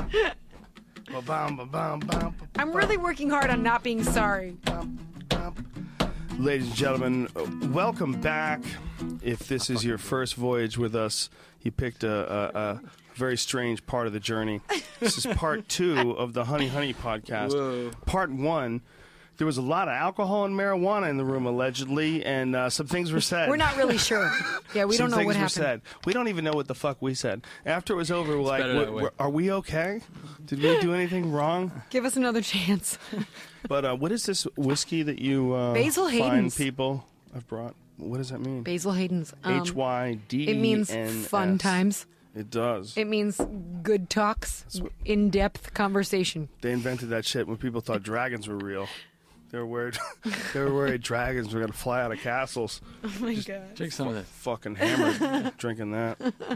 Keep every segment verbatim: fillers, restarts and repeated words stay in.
Ba-bum, ba-bum, bum, I'm really working hard on not being sorry. bum, bum. Ladies and gentlemen, welcome back. If this is your first voyage with us, you picked a, a, a very strange part of the journey. This is part two of the Honey Honey podcast. Whoa. Part one, there was a lot of alcohol and marijuana in the room, allegedly, and uh, some things were said. We're not really sure. Yeah, we Some don't know things what were happened. said. We don't even know what the fuck we said. After it was over, we're like, better that "W- way. w- are we okay? Did we do anything wrong? Give us another chance. But uh, what is this whiskey that you uh, Basil find Hayden's. people have brought? What does that mean? Basil Hayden's. Um, H Y D E N S. It means fun times. It does. It means good talks, in-depth conversation. They invented that shit when people thought dragons were real. They were worried. They were worried dragons were gonna fly out of castles. Oh my god. Drink some of that. Fucking hammered drinking that.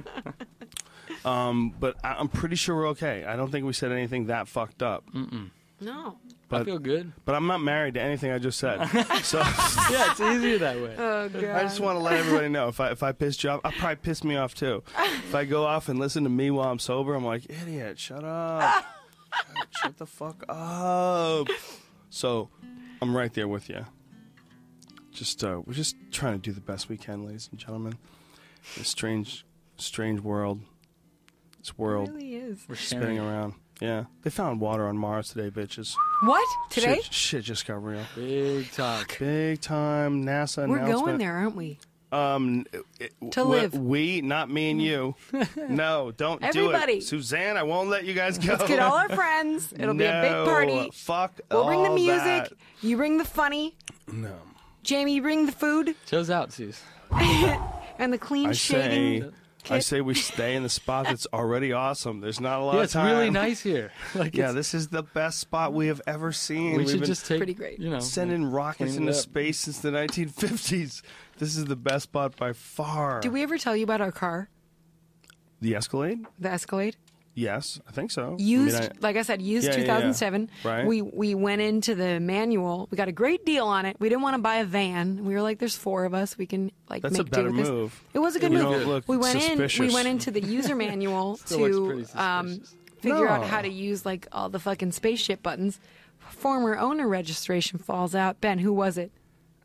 Um, but I, I'm pretty sure we're okay. I don't think we said anything that fucked up. Mm-mm. No. But I feel good. but I'm not married to anything I just said. So Yeah, it's easier that way. Oh god. I just want to let everybody know if I if I pissed you off, I'll probably piss me off too. If I go off and listen to me while I'm sober, I'm like, idiot, shut up, shut, shut the fuck up. So I'm right there with you. Just uh, we're just trying to do the best we can, ladies and gentlemen. This strange, strange world. This It world really is. We're spinning sharing. around. Yeah, they found water on Mars today, bitches. What? Today? Shit, shit just got real. Big talk. Big time NASA We're announcement. going there, aren't we? Um, it, To we, live. We, not me and you. No, don't Everybody. do it. Suzanne, I won't let you guys go. Let's get all our friends. It'll be a big No, party. Fuck We'll bring the all music. that. You bring the funny. No. Jamie, you bring the food. Show's out, Suze. And the clean I shaven. say, I kit. say we stay in the spot that's already awesome. There's not a lot Yeah, of it's time. really nice here. Like, Yeah, it's, this is the best spot we have ever seen. we We've should been just take, Pretty great. you know, sending rockets clean it into up. space since the nineteen fifties. This is the best spot by far. Did we ever tell you about our car, The Escalade? the Escalade? Yes, I think so. Used, I mean, I- like I said, used Yeah, yeah, two thousand seven. yeah. Right. We we went into the manual. We got a great deal on it. We didn't want to buy a van. We were like, "There's four of us. We can like That's make a better do with move. this." It was a good You move. don't look we went in. suspicious. We went into the user manual Still looks to pretty um, suspicious. figure out No. how to use like all the fucking spaceship buttons. Former owner registration falls out. Ben, who was it?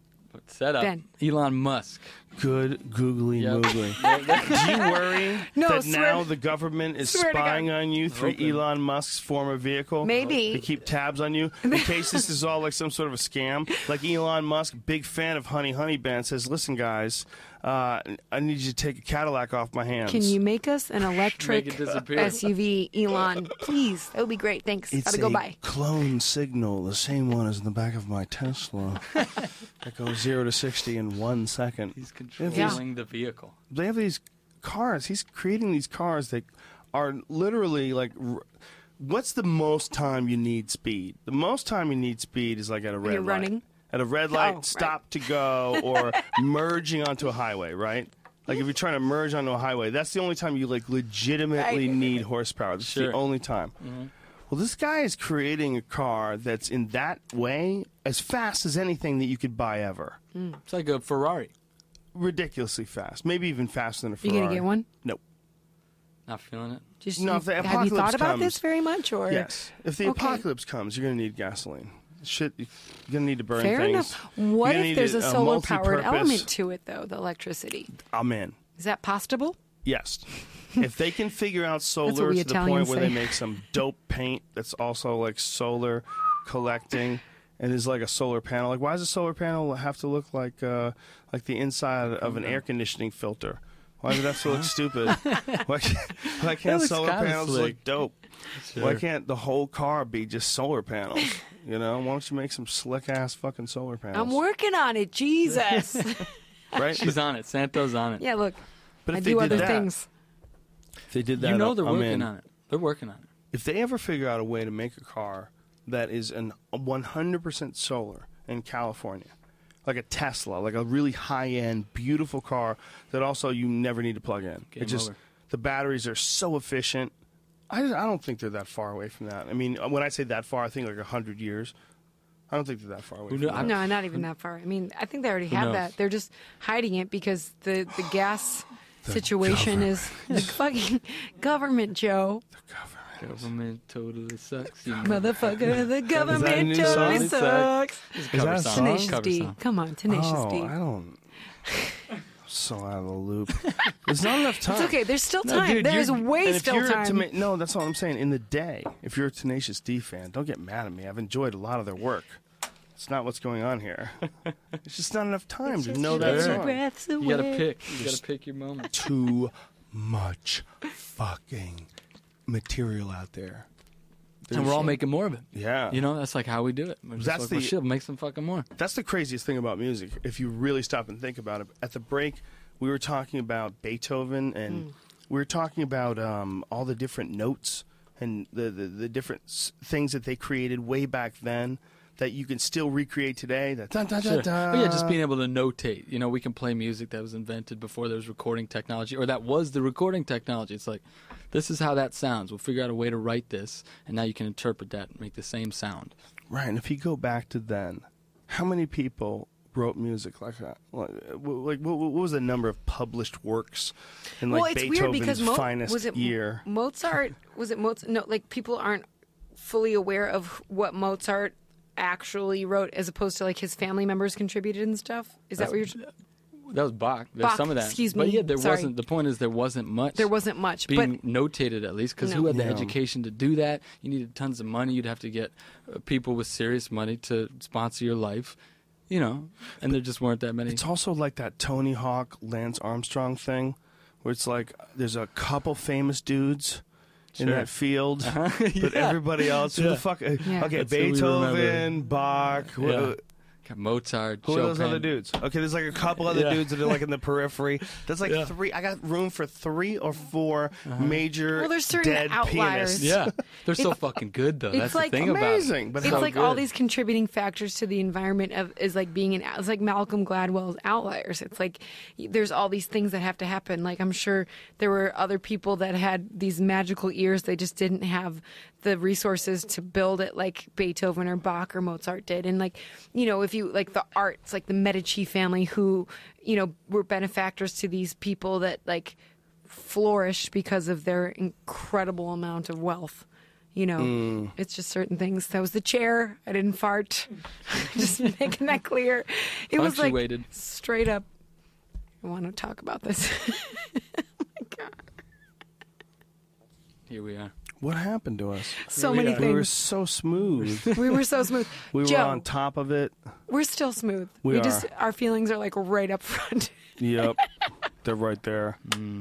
Set up. Ben. Elon Musk. Good googly Yep. moogly. Do you worry No, that swear- now the government is swear to God. spying on you through Hoping. Elon Musk's former vehicle? Maybe. They keep tabs on you in case this is all like some sort of a scam. Like Elon Musk, big fan of Honey Honey Band, says, listen, guys, uh, I need you to take a Cadillac off my hands. Can you make us an electric Make it disappear. S U V, Elon? Please. That would be great. Thanks. It's Gotta go a by. clone signal, the same one as in the back of my Tesla. That goes zero to sixty in one second. He's controlling the vehicle. They have these cars. He's creating these cars that are literally like. r- What's the most time you need speed? The most time you need speed is like at a red you're light. running? At a red light, Oh, right. stop to go, or merging onto a highway, right? Like if you're trying to merge onto a highway, that's the only time you like legitimately Right. need horsepower. That's Sure. the only time. Well, this guy is creating a car that's in that way as fast as anything that you could buy ever. It's like a Ferrari. Ridiculously fast. Maybe even faster than a You Ferrari. gonna get one? Nope. Not feeling it. Just No, you- if the have you apocalypse thought about comes- this very much, or Yes. If the Okay. apocalypse comes, you're going to need gasoline. Shit, you're going to need to burn Fair things. enough. What You're gonna if need there's a, solar powered multi-purpose- element to it, though? The electricity I'm in. is that possible? Yes. If they can figure out solar what we to the Italians point where they say. make some dope paint that's also like solar collecting and is like a solar panel. Like, why does a solar panel have to look like uh, like the inside of an air conditioning filter? Why does it have to look stupid? Why can't, why can't looks solar kinda panels slick. look dope? Sure. Why can't the whole car be just solar panels? You know, why don't you make some slick ass fucking solar panels? I'm working on it. Jesus. right? She's on it. Santo's on it. yeah, look, But I if they do did other that, things. if they did that, You know they're I'm working in. on it. They're working on it. If they ever figure out a way to make a car that is an one hundred percent solar in California, like a Tesla, like a really high-end, beautiful car that also you never need to plug in. Game it just over. the batteries are so efficient. I, I don't think they're that far away from that. I mean, when I say that far, I think like a hundred years. I don't think they're that far away. Who from knew- that. No, not even that far. I mean, I think they already Who have knows? that. They're just hiding it because the, the gas situation is the fucking government, Joe. Government. Government totally sucks. You know. Motherfucker, the a government new totally song? sucks. It's a Is cover that a song. song? Tenacious Cover D. song. Come on, Tenacious oh, D. I don't. I'm so out of the loop. There's not enough time. It's okay. There's still No, time. dude, There's you're- way And if still you're a time. Tena- no, that's all I'm saying. In the day, if you're a Tenacious D fan, don't get mad at me. I've enjoyed a lot of their work. It's not what's going on here. It's just not enough time to know that Sure. song. breaths away. You gotta pick. You gotta pick your moment. Too much fucking material out there. And we're all making more of it. Yeah. You know, that's like how we do it. We're just That's like, the- well, shit, make some fucking more. That's the craziest thing about music. If you really stop and think about it, at the break, we were talking about Beethoven, and Mm. we were talking about um, all the different notes and the, the, the different s- things that they created way back then that you can still recreate today. That dun, dun, dun, Sure. dun. But yeah, just being able to notate. You know, we can play music that was invented before there was recording technology, or that was the recording technology. It's like, this is how that sounds. We'll figure out a way to write this, and now you can interpret that and make the same sound. Right, and if you go back to then, how many people wrote music like that? Like, like what, what was the number of published works in like well, it's weird Beethoven's because Mo- finest was it year? Mozart? Was it Mozart? No, like people aren't fully aware of what Mozart actually wrote, as opposed to like his family members contributed and stuff. Is that what you're? That was Bach. There's Bach, some of that. excuse But me. yeah, there Sorry. wasn't. The point is, there wasn't much. There wasn't much, being but notated at least, because No. who had the Yeah. education to do that? You needed tons of money. You'd have to get uh, people with serious money to sponsor your life. You know, and there just weren't that many. It's also like that Tony Hawk, Lance Armstrong thing, where it's like there's a couple famous dudes in Sure. that field, Uh-huh. but Yeah. everybody else, who Yeah. the fuck? Yeah. Okay, That's who we Beethoven, remember. Bach. wh- Yeah. Got Mozart, Who Chopin. are those other dudes? Okay, there's like a couple other Yeah. dudes that are like in the periphery. There's like Yeah. three. I got room for three or four major Well, there's certain dead outliers. pianists. Yeah, they're so fucking good though. it's That's like the thing amazing, about but it. it's so like all good. these contributing factors to the environment of is like being an it's like Malcolm Gladwell's Outliers. It's like there's all these things that have to happen. Like I'm sure there were other people that had these magical ears. They just didn't have the resources to build it like Beethoven or Bach or Mozart did. And like, you know, if you like the arts, like the Medici family who, you know, were benefactors to these people that like flourished because of their incredible amount of wealth. You know, it's just certain things. That was the chair. I didn't fart. Just making that clear. It was like Punctuated. straight up. I want to talk about this. Oh my God. Here we are. What happened to us? So we many are. We were things. so smooth. We were so smooth. We were Joe, on top of it. we're still smooth. We just are. our feelings are like right up front. Yep, they're right there.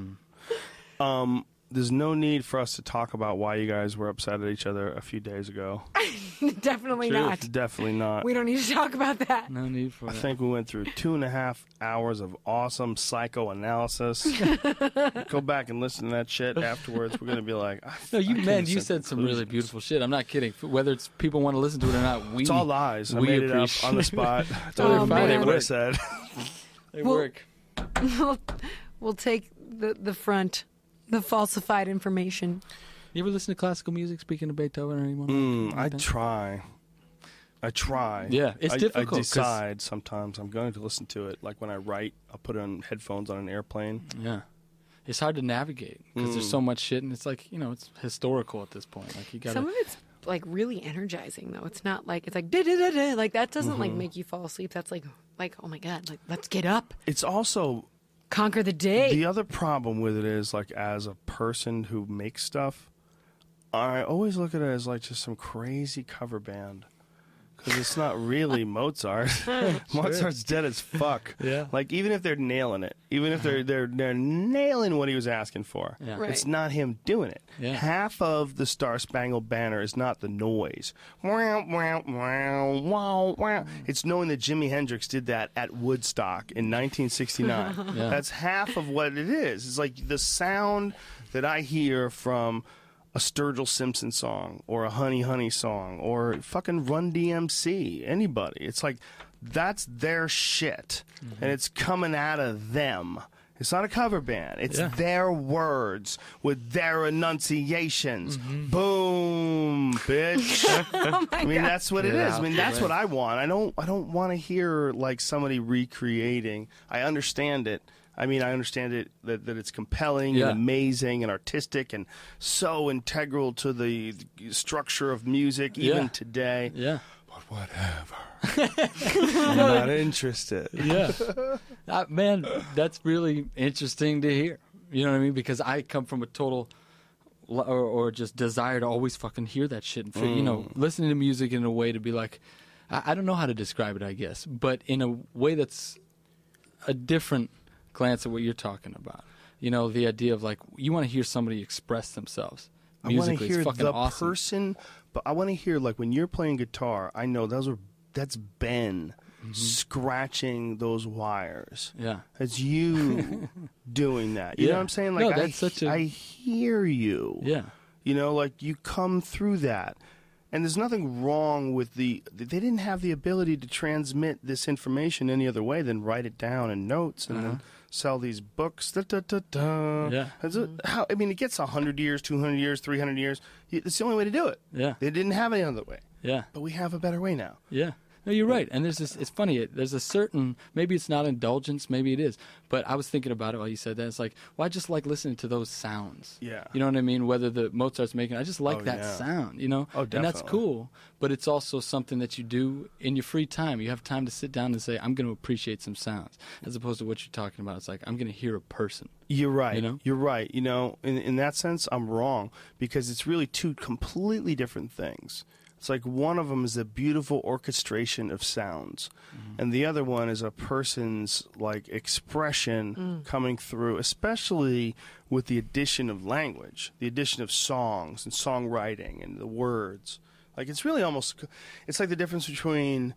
Um, there's no need for us to talk about why you guys were upset at each other a few days ago. Definitely Truth. not. Definitely not. We don't need to talk about that. No need for I it. think we went through two and a half hours of awesome psychoanalysis. Go back and listen to that shit afterwards. We're gonna be like, I, No, you I man, came you to said some really conclusions. beautiful shit. I'm not kidding. Whether it's people want to listen to it or not, we It's all lies. I we made it up appreciate- on the spot. Oh, Totally man. forget They what I work. said. They Well- work. we'll, we'll take the the front, the falsified information. You ever listen to classical music? Speaking of Beethoven or anyone? Mm, I like that? try. I try. Yeah, it's I, difficult, I 'cause- decide sometimes I'm going to listen to it. Like when I write, I'll put on headphones on an airplane. Yeah. It's hard to navigate because Mm. there's so much shit, and it's like, you know, it's historical at this point. Like you got Some to. of it's like really energizing though. It's not like it's like da da da da. Like that doesn't like Mm-hmm. make you fall asleep. That's like like oh my God, like let's get up, It's also conquer the day. the other problem with it is like as a person who makes stuff, I always look at it as like just some crazy cover band. Because it's not really Mozart. Mozart's dead as fuck. Yeah. Like even if they're nailing it, even if they're they're they're nailing what he was asking for, Yeah. Right. it's not him doing it. Yeah. Half of the Star Spangled Banner is not the noise. Wow, wow, wow, wow, wow. It's knowing that Jimi Hendrix did that at Woodstock in nineteen sixty-nine. Yeah. That's half of what it is. It's like the sound that I hear from a Sturgill Simpson song or a Honey Honey song or fucking Run D M C, anybody. It's like that's their shit and it's coming out of them. It's not a cover band. It's Yeah. their words with their enunciations. Boom, bitch. I mean, that's what it Get is. I out mean, the that's way. what I want. I don't. I don't want to hear like somebody recreating. I understand it. I mean, I understand it that, that it's compelling Yeah. and amazing and artistic and so integral to the structure of music even Yeah. today. Yeah. But whatever. I'm not interested. Yeah. Uh, man, that's really interesting to hear. You know what I mean? Because I come from a total or, or just desire to always fucking hear that shit. And for, you know, listening to music in a way to be like, I, I don't know how to describe it, I guess, but in a way that's a different glance at what you're talking about. You know, the idea of like, you want to hear somebody express themselves I want to musically. hear It's fucking the awesome. person, but I want to hear, like, when you're playing guitar, I know those are that's Ben scratching those wires. Yeah. It's you doing that. You know Yeah. what I'm saying? No, Like, that's I, such a- I hear you. Yeah. You know, like, you come through that. And there's nothing wrong with the... They didn't have the ability to transmit this information any other way than write it down in notes and then sell these books. Da, da, da, da. Yeah. That's a- how, I mean, it gets one hundred years, two hundred years, three hundred years. It's the only way to do it. Yeah. They didn't have any other way. Yeah. But we have a better way now. Yeah. No, you're right. And there's this, it's funny, it, there's a certain, maybe it's not indulgence, maybe it is. But I was thinking about it while you said that. It's like, well, I just like listening to those sounds. Yeah. You know what I mean? Whether the Mozart's making, I just like Oh, that yeah. sound, you know? Oh, And that's definitely. cool. But it's also something that you do in your free time. You have time to sit down and say, I'm going to appreciate some sounds. As opposed to what you're talking about. It's like, I'm going to hear a person. You're right. You know? You're right. You know, in, in that sense, I'm wrong because it's really two completely different things. It's like one of them is a beautiful orchestration of sounds, Mm-hmm. and the other one is a person's like expression coming through, especially with the addition of language, the addition of songs and songwriting and the words. Like it's really almost, it's like the difference between.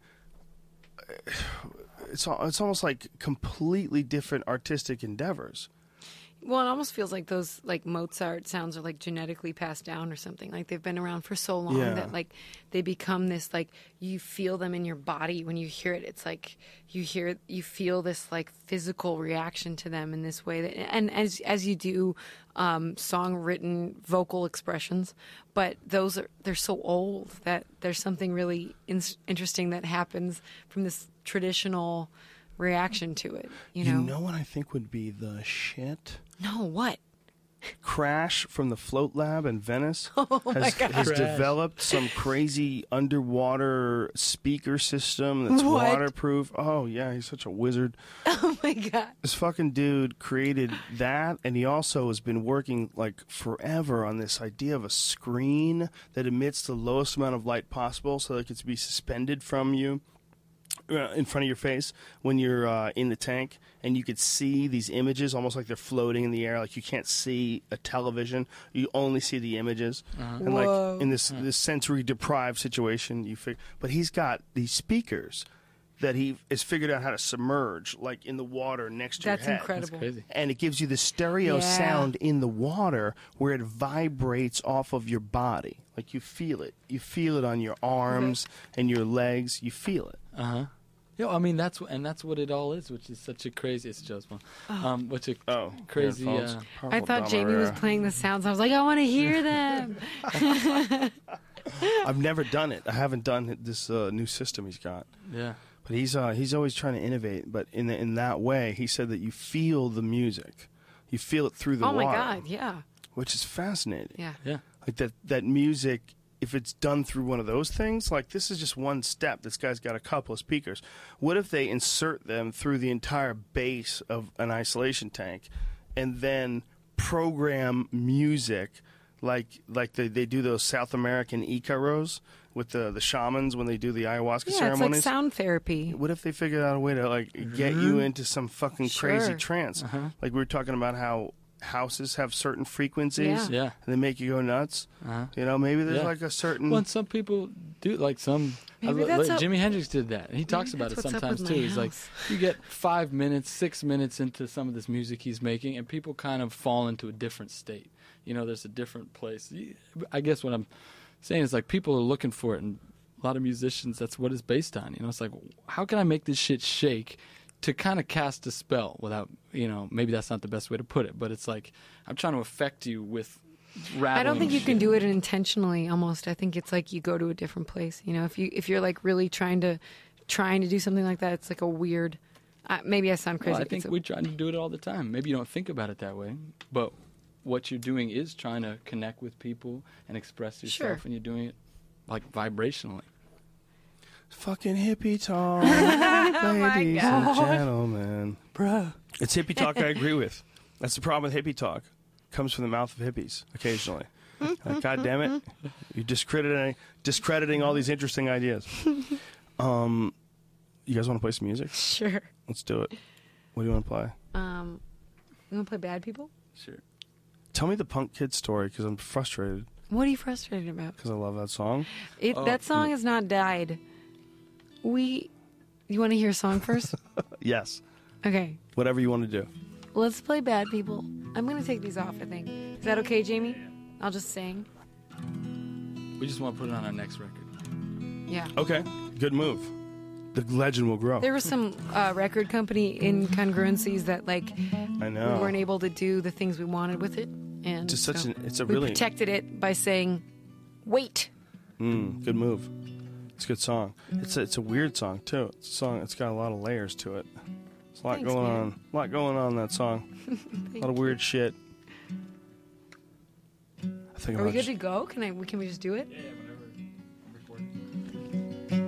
It's al- it's almost like completely different artistic endeavors. Well, it almost feels like those like Mozart sounds are like genetically passed down or something. Like they've been around for so long Yeah. that like they become this like you feel them in your body when you hear it. It's like you hear you feel this like physical reaction to them in this way that and as as you do um, song written vocal expressions, but those are they're so old that there's something really in- interesting that happens from this traditional reaction to it. You know, You know what I think would be the shit? no what. Crash from the Float Lab in Venice Oh has, has Crash. developed some crazy underwater speaker system that's What? waterproof. Oh, yeah, he's such a wizard. Oh my god. This fucking dude created that, and he also has been working like forever on this idea of a screen that emits the lowest amount of light possible so that it can be suspended from you. Uh, in front of your face when you're uh, in the tank, and you could see these images almost like they're floating in the air. Like you can't see a television; you only see the images. And Whoa. like in this this sensory deprived situation, you fig- But he's got these speakers that he has figured out how to submerge, like in the water next to That's your head. incredible. That's crazy. And it gives you the stereo Yeah. sound in the water where it vibrates off of your body. Like you feel it. You feel it on your arms and your legs. You feel it. Uh huh. Yeah, I mean that's and that's what it all is, which is such a crazy. It's just one, um, which a Oh, crazy. headphones. Uh, I thought Jamie was playing the sounds. I was like, I want to hear them. I've never done it. I haven't done this uh, new system he's got. yeah, But he's uh, he's always trying to innovate. But in the, in that way, he said that you feel the music, you feel it through the Oh water, my god, yeah, which is fascinating. yeah. yeah, Like that that music, if it's done through one of those things, like this is just one step. This guy's got a couple of speakers. What if they insert them through the entire base of an isolation tank, and then program music like like they, they do those South American Icaros with the the shamans when they do the ayahuasca Yeah, it's like ceremonies? sound therapy. What if they figured out a way to like get you into some fucking crazy Sure. trance? Like we were talking about how houses have certain frequencies, Yeah. yeah. and they make you go nuts. Uh-huh. You know, maybe there's Yeah. like a certain. Well, and some people do like some. Maybe I, that's like, up- Jimi Hendrix did that. And he talks about it that's what's up sometimes with too. my He's like, house. you get five minutes, six minutes into some of this music he's making, and people kind of fall into a different state. You know, there's a different place. I guess what I'm saying is like people are looking for it, and a lot of musicians, that's what it's based on. You know, it's like, how can I make this shit shake to kind of cast a spell without, you know, maybe that's not the best way to put it, but it's like I'm trying to affect you with rattling. I don't think you shit. can do it intentionally. Almost, I think it's like you go to a different place. You know, if you if you're like really trying to trying to do something like that, it's like a weird Uh, maybe I sound crazy. Well, I think so- we try to do it all the time. Maybe you don't think about it that way, but what you're doing is trying to connect with people and express yourself, Sure. and you're doing it like vibrationally. Fucking hippie talk, Oh my ladies and God. gentlemen. Bruh. It's hippie talk I agree with. That's the problem with hippie talk. It comes from the mouth of hippies occasionally. Like, God damn it. You're discrediting, discrediting all these interesting ideas. Um, you guys want to play some music? Sure. Let's do it. What do you want to play? Um, you want to play Bad People? Sure. Tell me the Punk Kid story, because I'm frustrated, What are you frustrated about? because I love that song. It, Oh, that song has not died. We. You want to hear a song first? Yes. Okay. Whatever you want to do. Let's play Bad People. I'm going to take these off, I think. Is that okay, Jamie? I'll just sing. We just want to put it on our next record. Yeah. Okay. Good move. The legend will grow. There was some uh, record company incongruencies that, like, I know. we weren't able to do the things we wanted with it. And Just such so an- it's a we really- protected it by saying, wait. Mm, good move. It's a good song. It's a, it's a weird song too. It's a song. It's got a lot of layers to it. There's a lot Thanks, going man. on. A lot going on in that song. a lot of weird shit. I think Are we about good sh- to go? Can I? Can we just do it? Yeah, whenever.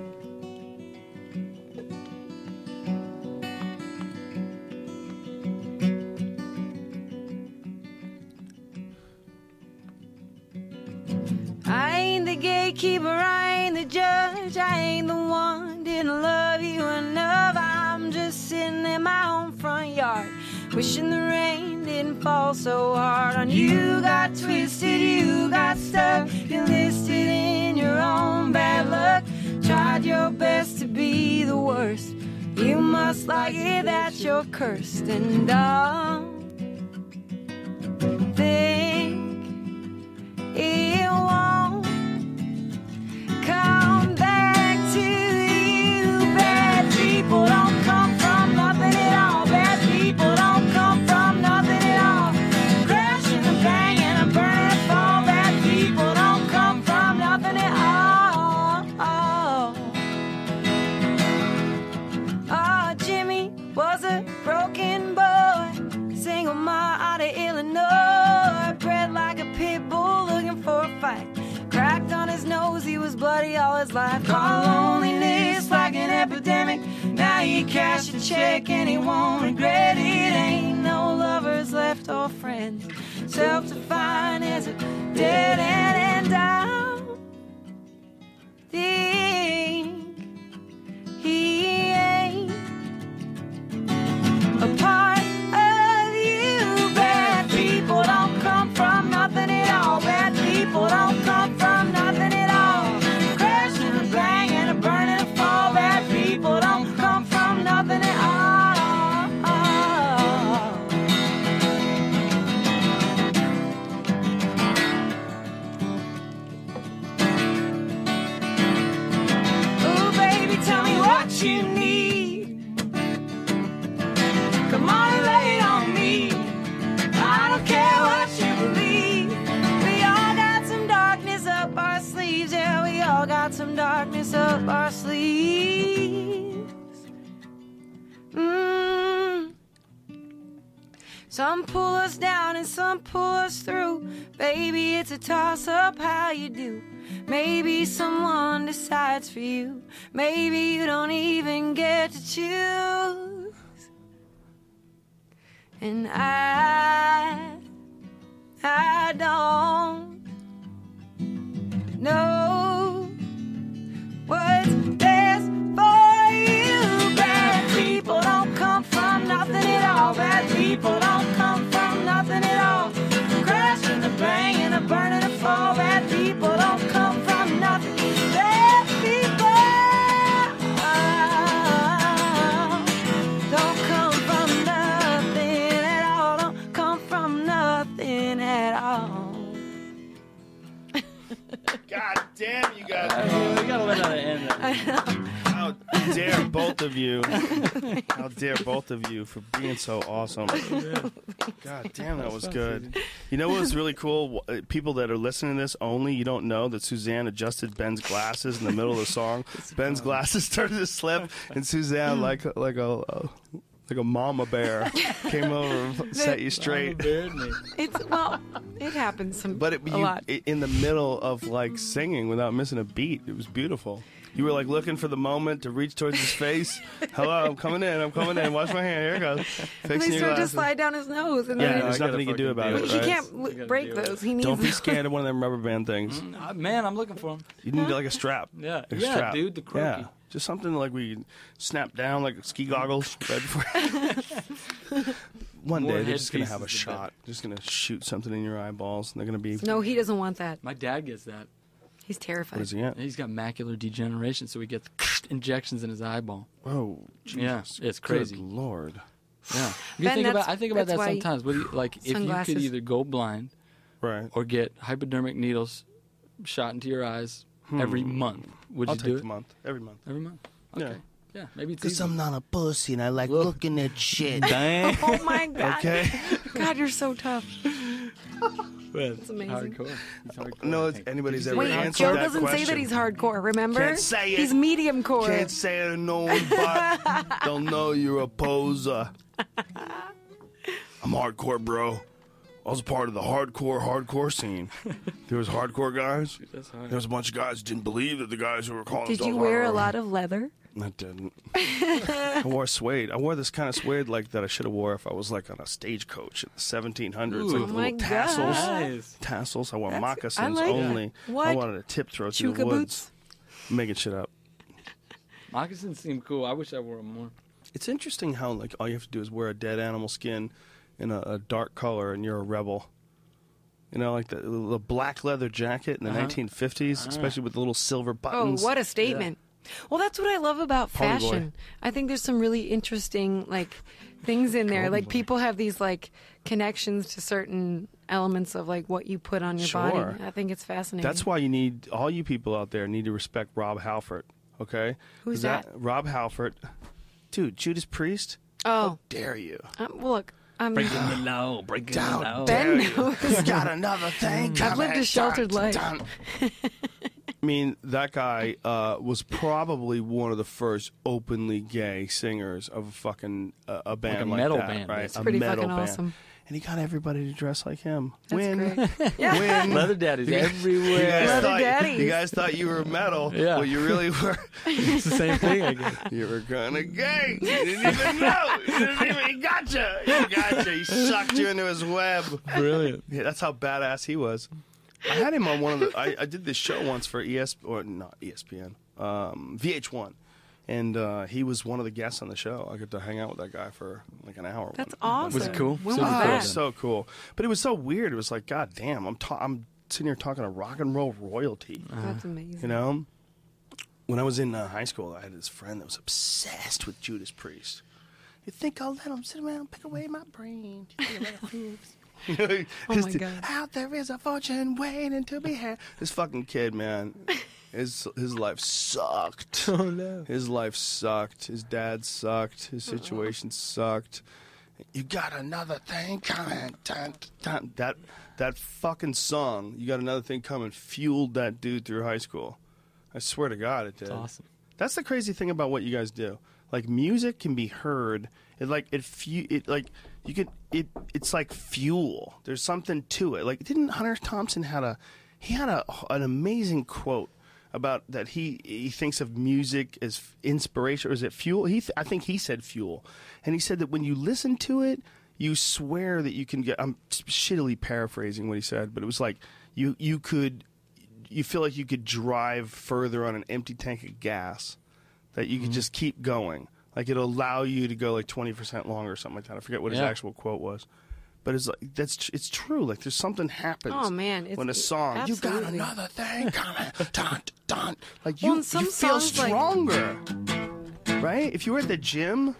I ain't the gatekeeper, I ain't the judge, I ain't the one, didn't love you enough. I'm just sitting in my own front yard, wishing the rain didn't fall so hard on you. Got twisted, you got stuck, you listed in your own bad luck. Tried your best to be the worst, you must like it that you're cursed. And don't think it won't come back to you. Bad people don't come from nothing at all. Bad people don't come from nothing at all. Crashing and banging and burning and fall. Bad people don't come from nothing at all. Oh, Jimmy was a broken boy, single mom out of Illinois, bred like a pit bull looking for a fight. Cracked on his nose, he was bloody all his life. Caught loneliness like an epidemic. Now he cash a check and he won't regret it. Ain't no lovers left or friends. Self-defined as a dead end, and I think he ain't a part of you. Bad people don't come from nothing at all. Bad people don't come from nothing at all. Crashing and banging and burning and fall. Bad people don't come from nothing at all. Ooh, baby, tell me what you need. Come on and lay it on me. I don't care what you believe. We all got some darkness up our sleeves. Yeah, we all got some darkness up our sleeves. Mm. Some pull us down and some pull us through. Baby, it's a toss-up how you do. Maybe someone decides for you. Maybe you don't even get to choose. And I, I don't know what's best for you. Bad people don't come from nothing at all. Bad people don't come from nothing at all. Crashing and banging and burning and fall. Bad people don't come from nothing. Bad people don't come from nothing at all. Don't come from nothing at all. God damn, you guys. Oh, we gotta let that end. How dare both of you. How dare both of you for being so awesome. God damn, that was good. You know what was really cool? Uh, People that are listening to this only, you don't know that Suzanne adjusted Ben's glasses in the middle of the song. Ben's glasses started to slip, and Suzanne, like like a, a like a mama bear came over and set you straight. It's well, it happens some But it, a you, lot. it, in the middle of like singing without missing a beat, it was beautiful. You were like looking for the moment to reach towards his face. Hello, I'm coming in. I'm coming in. Wash my hand. Here it goes. And Fixing they your start to glasses. slide down his nose, and Yeah, then there's I gotta nothing you can do fucking about deal it. with he Right? can't You l- gotta break deal with those. He needs. Don't be scared of one of them rubber band things. Uh, man, I'm looking for him. You need like a strap. Yeah. Like a Yeah, strap. dude, the croaky. Yeah, just something like we can snap down like ski goggles right before. One More day they're just gonna headpieces have a the shot. Just gonna shoot something in your eyeballs, and they're gonna be. No, he doesn't want that. My dad gets that. He's terrified. What is he at? He's got macular degeneration, so he gets injections in his eyeball. Oh, Jesus. Yeah, it's crazy. Good Lord. Yeah. You Ben, think that's- about, I think about that's that why sometimes. What do you, like, if you sunglasses- could either go blind Right. or get hypodermic needles shot into your eyes every month, would I'll you take do the it? month. Every month. Every month? Yeah. Okay. Yeah, maybe it's Because easy. I'm not a pussy and I like looking at shit. Dang. Oh my God! Okay. God, you're so tough. It's amazing. Hardcore. He's hardcore, No, I it's think. anybody's Did ever you Wait, say answered Joe that doesn't say question. that he's hardcore. Remember? Can't say it. He's medium core. Can't say it to no one, but they'll know you're a poser. I'm hardcore, bro. I was part of the hardcore, hardcore scene. There was hardcore guys. That's hard. There was a bunch of guys who didn't believe that the guys who were calling Did you themselves wear a hardcore- lot of leather? I didn't. I wore suede. I wore this kind of suede like that I should have wore if I was like on a stagecoach in the seventeen hundreds. Ooh. Like Oh the my little tassels. God. Nice. Tassels. I wore That's- moccasins I like only. that. What? I wanted a tip throw through the Chuka woods. boots? I'm making shit up. Moccasins seem cool. I wish I wore them more. It's interesting how like all you have to do is wear a dead animal skin in a, a dark color and you're a rebel. You know, like the, the black leather jacket in the Uh-huh. nineteen fifties, especially with the little silver Oh, buttons. what a statement. Well, that's what I love about Pony boy. fashion. I think there's some really interesting like things in there. Like people have these like connections to certain elements of like what you put on your Sure. body. I think it's fascinating. That's why you need all you people out there need to respect Rob Halford. Okay, Who's 'Cause that? Rob Halford, dude, Judas Priest. Oh, Dare you? um, well, look, I mean, the law. Breaking Down, the law. Ben dare you. knows. You got another thing I've coming. lived a sheltered Dun, life. dun. I mean, that guy uh, was probably one of the first openly gay singers of a fucking uh, a band a like metal that, band, right? basically. A Pretty metal fucking band. awesome. And he got everybody to dress like him. That's Win. great. Yeah. Win. Leather daddies You guys- everywhere. You guys, Leather thought, daddies. you guys thought you were metal. Yeah. Well, you really were. It's the same thing, I guess. You were kind of gay. You didn't even know. You didn't even, he got you. He got you. He sucked you into his web. Brilliant. Yeah, that's how badass he was. I had him on one of the. I, I did this show once for E S or not E S P N, um, V H one, and uh, he was one of the guests on the show. I got to hang out with that guy for like an hour. That's one- awesome. Was it cool? When Super was Ah, cool. it that? was so cool, but it was so weird. It was like, God damn, I'm ta- I'm sitting here talking to rock and roll royalty. That's amazing. You know, when I was in uh, high school, I had this friend that was obsessed with Judas Priest. You think I'll let him sit around and pick away my brain? You know, Oh his- my God. Out there is a fortune waiting to be had. This fucking kid, man, his his life sucked. Oh, no. His life sucked. His dad sucked. His Uh-uh. situation sucked. You got another thing coming. Dun, dun. That that fucking song, You Got Another Thing Coming, fueled that dude through high school. I swear to God, it did. It's awesome. That's the crazy thing about what you guys do. Like music can be heard. It like it fu- it like you could it it's like fuel. There's something to it. Like didn't Hunter Thompson had a he had a an amazing quote about that he he thinks of music as inspiration or is it fuel? He th- I think he said fuel. And he said that when you listen to it, you swear that you can get I'm shittily paraphrasing what he said, but it was like you you could you feel like you could drive further on an empty tank of gas. That you could just keep going. Like it'll allow you to go like twenty percent longer or something like that. I forget what his Yeah. actual quote was. But it's like that's it's true. Like there's something happens. Oh, man, it's- when a song you got absolutely. another thing coming. dun, dun. Like Well, you, and some you feel songs, like- stronger. Right? If you were at the gym,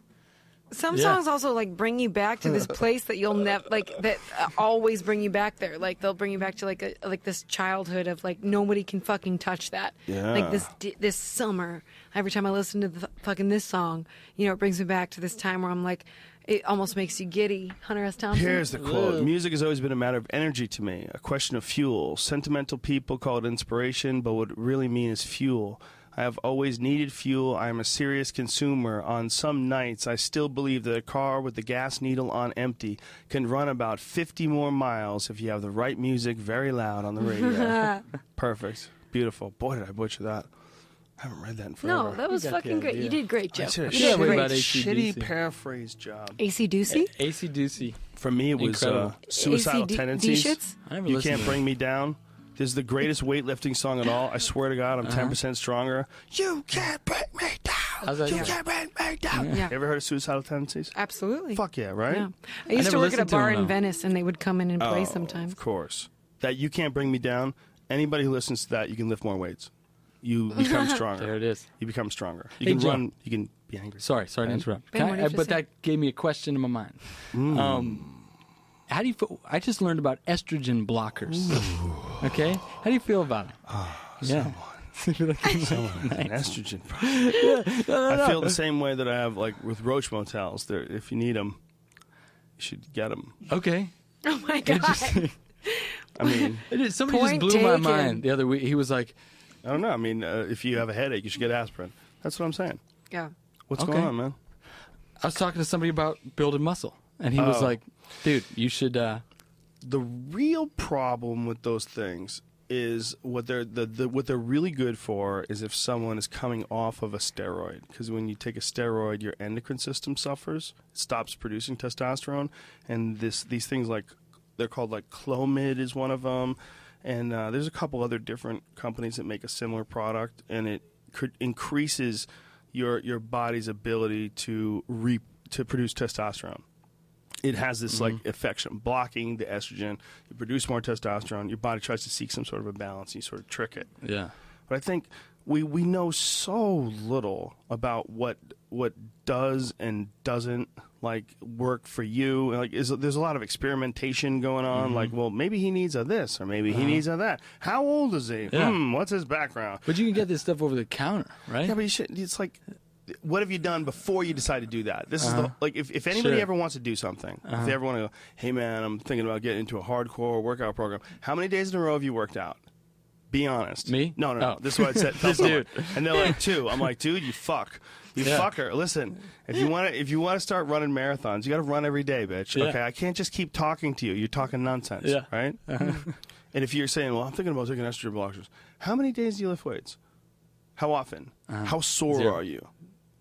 Some Yeah. songs also like bring you back to this place that you'll never like that uh, always bring you back there. Like they'll bring you back to like a like this childhood of like nobody can fucking touch that. Yeah. Like this di- this summer, every time I listen to the f- fucking this song, you know, it brings me back to this time where I'm like, it almost makes you giddy. Hunter S. Thompson. here's the quote. Ooh. Music has always been a matter of energy to me, a question of fuel. Sentimental people call it inspiration, but what it really mean is fuel. I have always needed fuel. I am a serious consumer. On some nights, I still believe that a car with the gas needle on empty can run about fifty more miles if you have the right music very loud on the radio. Perfect. Beautiful. Boy, did I butcher that. I haven't read that in forever. No, that was You got the fucking great. idea. You did great, Joe. I did a You Yeah, did what great. about A C D C? shitty paraphrase job. A C Doocy? A C Doocy. For me, it was uh, Incredible. Suicidal A C D Tendencies. shits? I never You listened Can't to Bring Me Down. This is the greatest weightlifting song at all. I swear to God, I'm Uh-huh. ten percent stronger. You can't bring me down. How's that You go? can't bring me down. Yeah. You ever heard of Suicidal Tendencies? Absolutely. Fuck yeah, right? Yeah. I used never to work at a listened to bar him, in though. Venice, and they would come in and play Oh, sometimes. Of course. That You Can't Bring Me Down. Anybody who listens to that, you can lift more weights. You become stronger. There it is. You become stronger. You Hey, can Joe. run. You can be angry. Sorry, sorry to interrupt. Ben, Can what I- did you but say? that gave me a question in my mind. Um, how do you feel? I just learned about estrogen blockers. Okay, how do you feel about it? yeah. An estrogen. I feel the same way that I have, like with Roach Motels. There, if you need them, you should get them. Okay. Oh my god! Interesting. I mean, It is- Somebody Point just blew my taken. mind the other week. He was like, I don't know. I mean, uh, if you have a headache, you should get aspirin. That's what I'm saying. Yeah. What's Okay. going on, man? I was talking to somebody about building muscle, and he was Oh. like, dude, you should. Uh, The real problem with those things is what they're the, the what they're really good for is if someone is coming off of a steroid, because when you take a steroid, your endocrine system suffers, it stops producing testosterone, and this these things like they're called like Clomid is one of them, and uh, there's a couple other different companies that make a similar product, and it cr- increases your your body's ability to re to produce testosterone. It has this like effect, blocking the estrogen. You produce more testosterone. Your body tries to seek some sort of a balance, and you sort of trick it. yeah. But I think we we know so little about what what does and doesn't like work for you. Like, is there's a lot of experimentation going on. Like, well, maybe he needs a this, or maybe he needs a that. How old is he? Yeah. Hmm, what's his background? But you can get this stuff over the counter, right? Yeah, but you should. It's like, what have you done before you decide to do that? This is the, like, if, if anybody Sure. ever wants to do something, if they ever want to go, hey man, I'm thinking about getting into a hardcore workout program. How many days in a row have you worked out? Be honest. Me? No, no, no. Oh. This is what I said. tell This someone. dude. And they're like, two. I'm like, dude, you fuck. You Yeah. fucker. Listen, if you want to, if you want to start running marathons, you got to run every day, bitch. Yeah. Okay, I can't just keep talking to you. You're talking nonsense, Yeah. right? And if you're saying, well, I'm thinking about taking estrogen blockers, how many days do you lift weights? How often? How sore Zero. are you?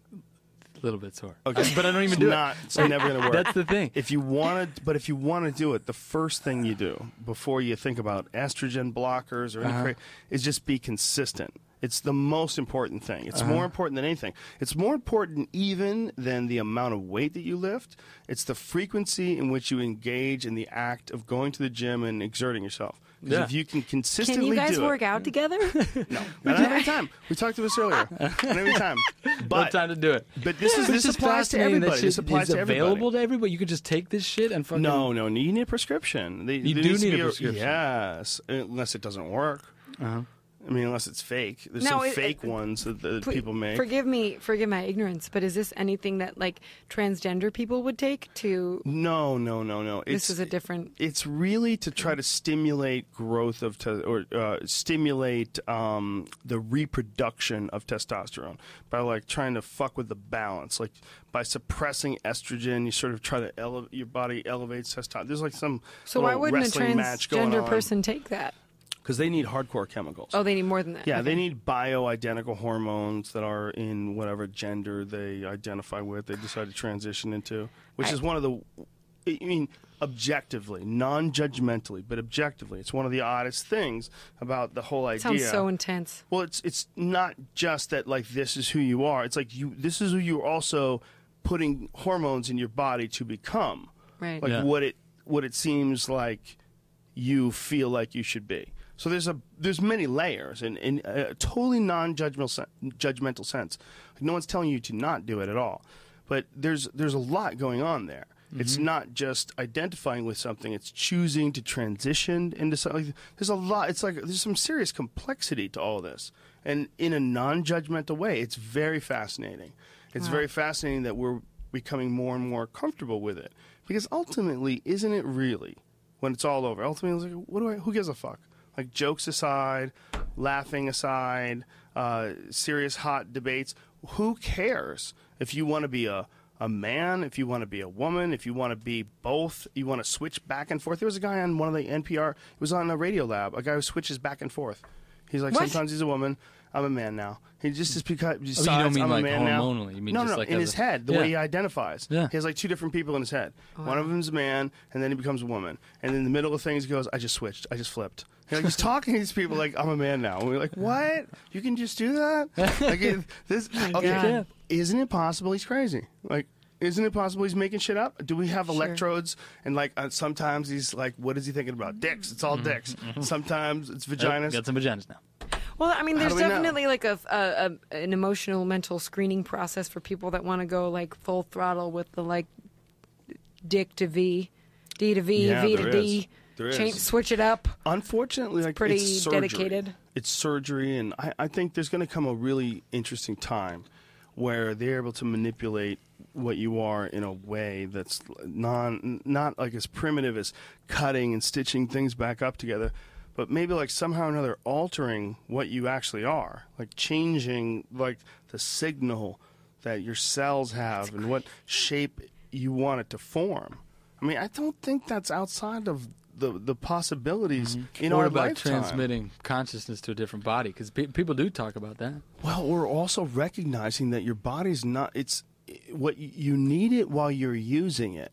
A little bit sore. Okay, But I don't even it's do not, it. It's never gonna work. That's the thing. If you want to, but if you want to do it, the first thing you do before you think about estrogen blockers or any Uh-huh. cra- is just be consistent. It's the most important thing. It's Uh-huh. more important than anything. It's more important even than the amount of weight that you lift. It's the frequency in which you engage in the act of going to the gym and exerting yourself. Because Yeah. if you can Can consistently you guys do work it, out together? no, not every time. We talked about this earlier. Not every time, No but time to do it. but this is But this it's just applies to fascinating that everybody. This shit applies is to everybody. available to everybody. You could just take this shit and fucking. No, no, you need a prescription. They, You there do needs to need be a prescription. Yes, unless it doesn't work. Uh-huh. I mean, unless it's fake. There's No, some it- fake it- ones that, that Please, people make. Forgive me, forgive my ignorance, but is this anything that like transgender people would take to? No, no, no, no. This It's, is a different. It's really to try to stimulate growth of te- or uh, stimulate um, the reproduction of testosterone by like trying to fuck with the balance. Like by suppressing estrogen, you sort of try to elevate your body elevates testosterone. There's like some So why little wouldn't a wrestling match going transgender on. person take that? Because they need hardcore chemicals. Oh, they need more than that. Yeah, Okay. they need bio-identical hormones that are in whatever gender they identify with, they decide to transition into, which I- is one of the, I mean, objectively, non-judgmentally, but objectively, it's one of the oddest things about the whole idea. Sounds so intense. Well, it's it's not just that like this is who you are. It's like you this is who you're also putting hormones in your body to become. Right. Like Yeah. what it what it seems like you feel like you should be. So there's a there's many layers in, in a totally non-judgmental sen- judgmental sense. Like no one's telling you to not do it at all. But there's there's a lot going on there. It's not just identifying with something, it's choosing to transition into something. There's a lot it's like there's some serious complexity to all this. And in a non-judgmental way, it's very fascinating. It's Wow. very fascinating that we're becoming more and more comfortable with it. Because ultimately, isn't it really when it's all over? Ultimately, it's like, what do I? Who gives a fuck? Like jokes aside, laughing aside, uh, serious hot debates. Who cares if you want to be a a man, if you want to be a woman, if you want to be both, you want to switch back and forth. There was a guy on one of the N P R, it was on a Radio Lab, a guy who switches back and forth. He's like, What? sometimes he's a woman, I'm a man now. He just is because Oh, you decides don't mean I'm like a man now. hormonally. You mean no, just no, like in as his a- head, the Yeah. way he identifies. Yeah. He has like two different people in his head. One of them's a man, and then he becomes a woman. And in the middle of things, he goes, I just switched. I just flipped. Like, he's talking to these people like, I'm a man now. And we're like, what? You can just do that? Like, it, this, okay, God. isn't it possible he's crazy? Like, isn't it possible he's making shit up? Do we have electrodes? And like, uh, sometimes he's like, what is he thinking about? Dicks. It's all dicks. Sometimes it's Oh, vaginas. got some vaginas now. Well, I mean, How there's do we know? definitely like a, a, a an emotional mental screening process for people that want to go like full throttle with the like dick to V, D to V, Yeah, V there to is. D, There change, is. switch it up. Unfortunately, like pretty it's surgery. dedicated. It's surgery, and I, I think there's going to come a really interesting time where they're able to manipulate what you are in a way that's non, not like as primitive as cutting and stitching things back up together, but maybe like somehow or another altering what you actually are, like changing like the signal that your cells have and what shape you want it to form. I mean, I don't think that's outside of the the possibilities in What our about lifetime. transmitting consciousness to a different body? Because pe- people do talk about that. Well, we're also recognizing that your body's not. It's what y- you need it while you're using it,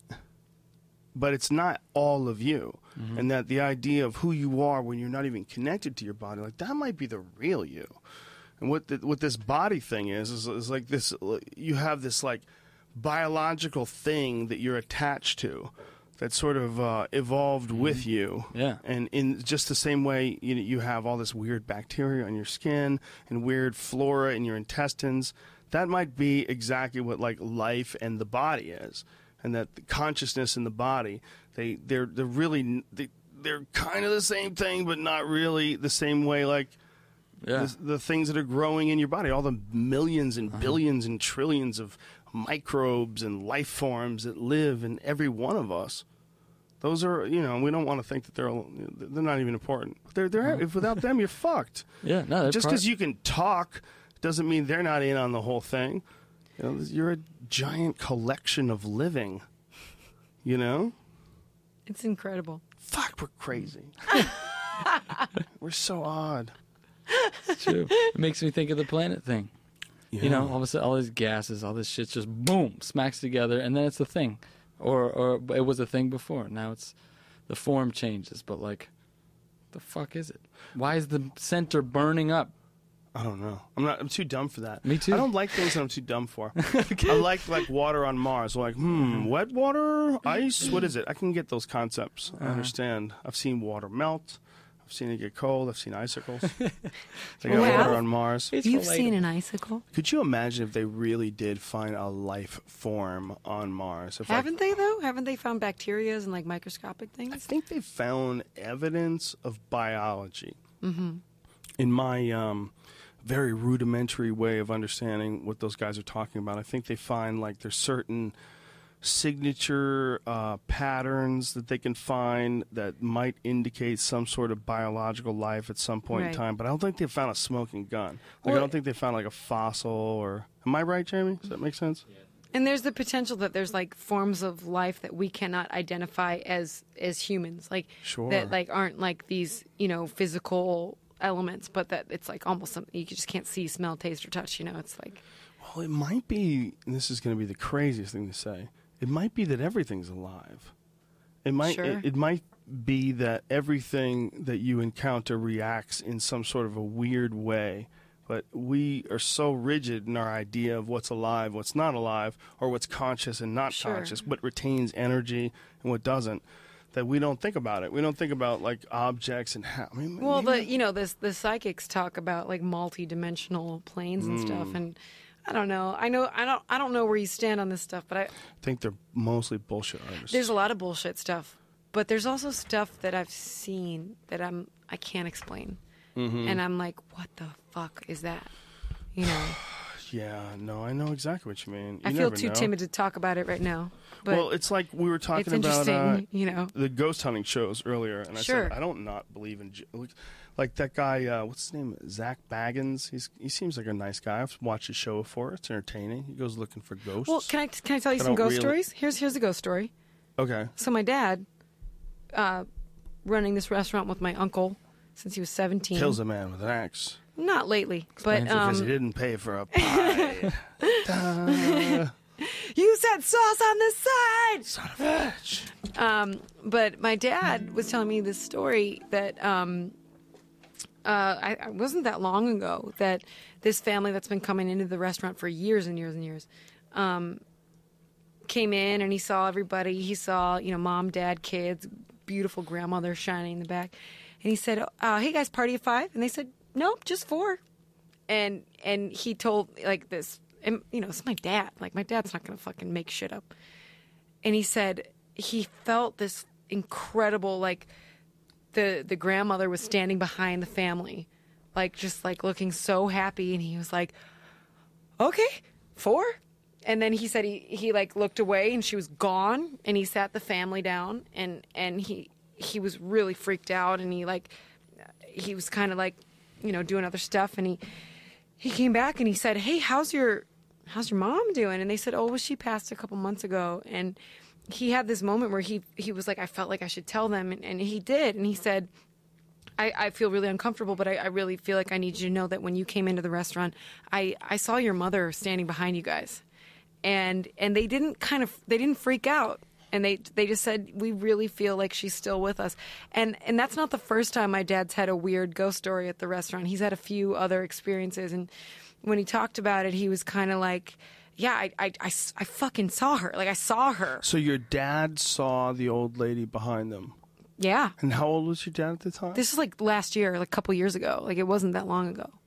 but it's not all of you. And that the idea of who you are when you're not even connected to your body, like that might be the real you. And what the, what this body thing is, is is like this. You have this like biological thing that you're attached to, that sort of uh, evolved with you. Yeah. And in just the same way, you know, you have all this weird bacteria on your skin and weird flora in your intestines. That might be exactly what like life and the body is, and that the consciousness and the body, they they're they're really they, they're kind of the same thing, but not really the same way. Like Yeah. the, the things that are growing in your body, all the millions and billions and trillions of microbes and life forms that live in every one of us. Those are, you know, we don't want to think that they're all, they're not even important. They're they're if without them you're fucked. Yeah, no, they're Just part- because you can talk doesn't mean they're not in on the whole thing. You know, you're a giant collection of living. You know, It's incredible. fuck, we're crazy. We're so odd. It's true. It makes me think of the planet thing. You know, all of a sudden, all these gases, all this shit just boom smacks together, and then it's a thing, or or it was a thing before. Now it's the form changes, but like, the fuck is it? Why is the center burning up? I don't know. I'm not. I'm too dumb for that. Me too. I don't like things that I'm too dumb for. I like like water on Mars. Like, hmm, wet water, ice. What is it? I can get those concepts. I understand. I've seen water melt. I've seen it get cold. I've seen icicles. They got Wow. water on Mars. It's You've relatable. seen an icicle, Could you imagine if they really did find a life form on Mars? If, like, haven't they? Though, haven't they found bacterias and like microscopic I things? think they found evidence of biology. Mm-hmm. In my um, very rudimentary way of understanding what those guys are talking about, I think they find like there's certain signature uh, patterns that they can find that might indicate some sort of biological life at some point Right. in time. But I don't think they found a smoking gun. Like I Well- don't think they found like a fossil or. Am I right, Jamie? Does that make sense? And there's the potential that there's like forms of life that we cannot identify as as humans, like Sure. that like aren't like these you know physical elements, but that it's like almost something you just can't see, smell, taste, or touch. You know, it's like Well, it might be, and this is going to be the craziest thing to say, it might be that everything's alive. It might Sure. it, it might be that everything that you encounter reacts in some sort of a weird way, but we are so rigid in our idea of what's alive, what's not alive, or what's conscious and not Sure. conscious, what retains energy and what doesn't, that we don't think about it. We don't think about like objects and how. I mean, well, maybe- the you know this the psychics talk about like multi-dimensional planes and stuff, and I don't know. I know I don't I don't know where you stand on this stuff, but I I think they're mostly bullshit artists. there's a lot of bullshit stuff, but there's also stuff that I've seen that I'm I can't explain, Mm-hmm. and I'm like, what the fuck is that? You know. Yeah, no, I know exactly what you mean. You I feel never too know. timid to talk about it right now. But Well, it's like we were it's talking about interesting, uh, you know. the ghost hunting shows earlier, and I Sure. said I don't not believe in j- like that guy. Uh, what's his name? Zach Baggins. He's he seems like a nice guy. I've watched his show before. It's entertaining. He goes looking for ghosts. Well, can I can I tell you I some don't ghost really- stories? Here's here's a ghost story. Okay. So my dad, uh, running this restaurant with my uncle since he was seventeen. Kills a man with an axe. Not lately, but because he um, didn't pay for a pie. Da. you said sauce on the side. Son of a bitch. Um, but my dad was telling me this story that um, uh, I, I wasn't that long ago that this family that's been coming into the restaurant for years and years and years um, came in and he saw everybody. He saw, you know, mom, dad, kids, beautiful grandmother shining in the back, and he said, uh, "Hey guys, party of five?" And they said, "Nope, just four." And and he told like this, and you know, it's my dad. Like my dad's not gonna fucking make shit up. And he said he felt this incredible, like the the grandmother was standing behind the family, like just like looking so happy, and he was like, "Okay, four." And then he said he, he like looked away and she was gone, and he sat the family down, and and he he was really freaked out, and he like he was kind of like, you know, doing other stuff, and he he came back and he said, "Hey, how's your how's your mom doing?" And they said, "Oh, well, she passed a couple months ago." And he had this moment where he he was like, "I felt like I should tell them," and, and he did, and he said, I, I feel really uncomfortable, but I, I really feel like I need you to know that when you came into the restaurant, I, I saw your mother standing behind you guys. And and they didn't kind of they didn't freak out, and they they just said, "We really feel like she's still with us." And and that's not the first time my dad's had a weird ghost story at the restaurant. He's had a few other experiences, and when he talked about it, he was kind of like, "Yeah, I, I, I, I fucking saw her. Like I saw her." So your dad saw the old lady behind them. Yeah. And how old was your dad at the time? This is like last year, like a couple years ago. Like it wasn't that long ago.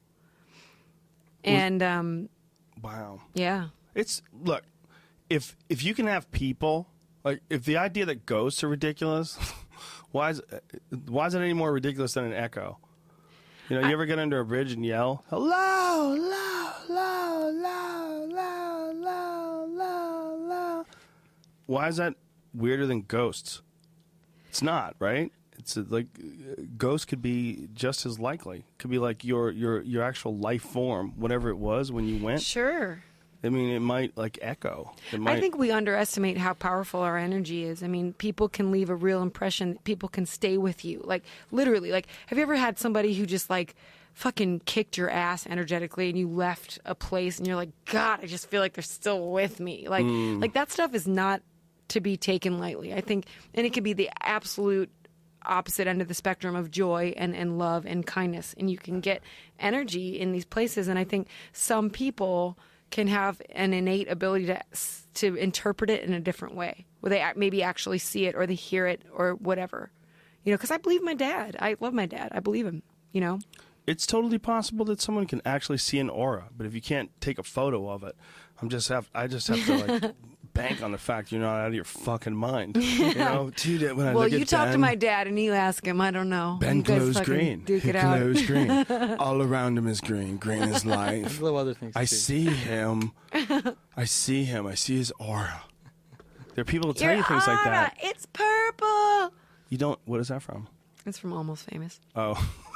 And um, Wow. yeah. It's look, if if you can have people like if the idea that ghosts are ridiculous, why is why is it any more ridiculous than an echo? You know, you ever get under a bridge and yell, "Hello, hello, hello, hello, hello, hello, hello, hello." Why is that weirder than ghosts? It's not, right? It's uh, like uh, ghosts could be just as likely. Could be like your your your actual life form, whatever it was when you went. Sure. I mean, it might like echo. It might. I think we underestimate how powerful our energy is. I mean, people can leave a real impression. People can stay with you. Like, literally. Like, have you ever had somebody who just, like, fucking kicked your ass energetically and you left a place and you're like, God, I just feel like they're still with me. Like, Mm. like that stuff is not to be taken lightly. I think, and it could be the absolute opposite end of the spectrum of joy and, and love and kindness. And you can get energy in these places. And I think some people can have an innate ability to to interpret it in a different way, where they ac- maybe actually see it or they hear it or whatever, you know. Because I believe my dad. I love my dad. I believe him. You know. It's totally possible that someone can actually see an aura, but if you can't take a photo of it, I'm just have I just have to like bank on the fact you're not out of your fucking mind. You know, dude. When I Well, look you at talk Ben, to my dad and you ask him. I don't know. Ben You guys glows fucking green. Duke He it out. glows green. All around him is green. Green is There's life. little other things. I too. see him. I see him. I see his aura. There are people who tell Your you things like aura, that. It's purple. You don't. What is that from? It's from Almost Famous. Oh.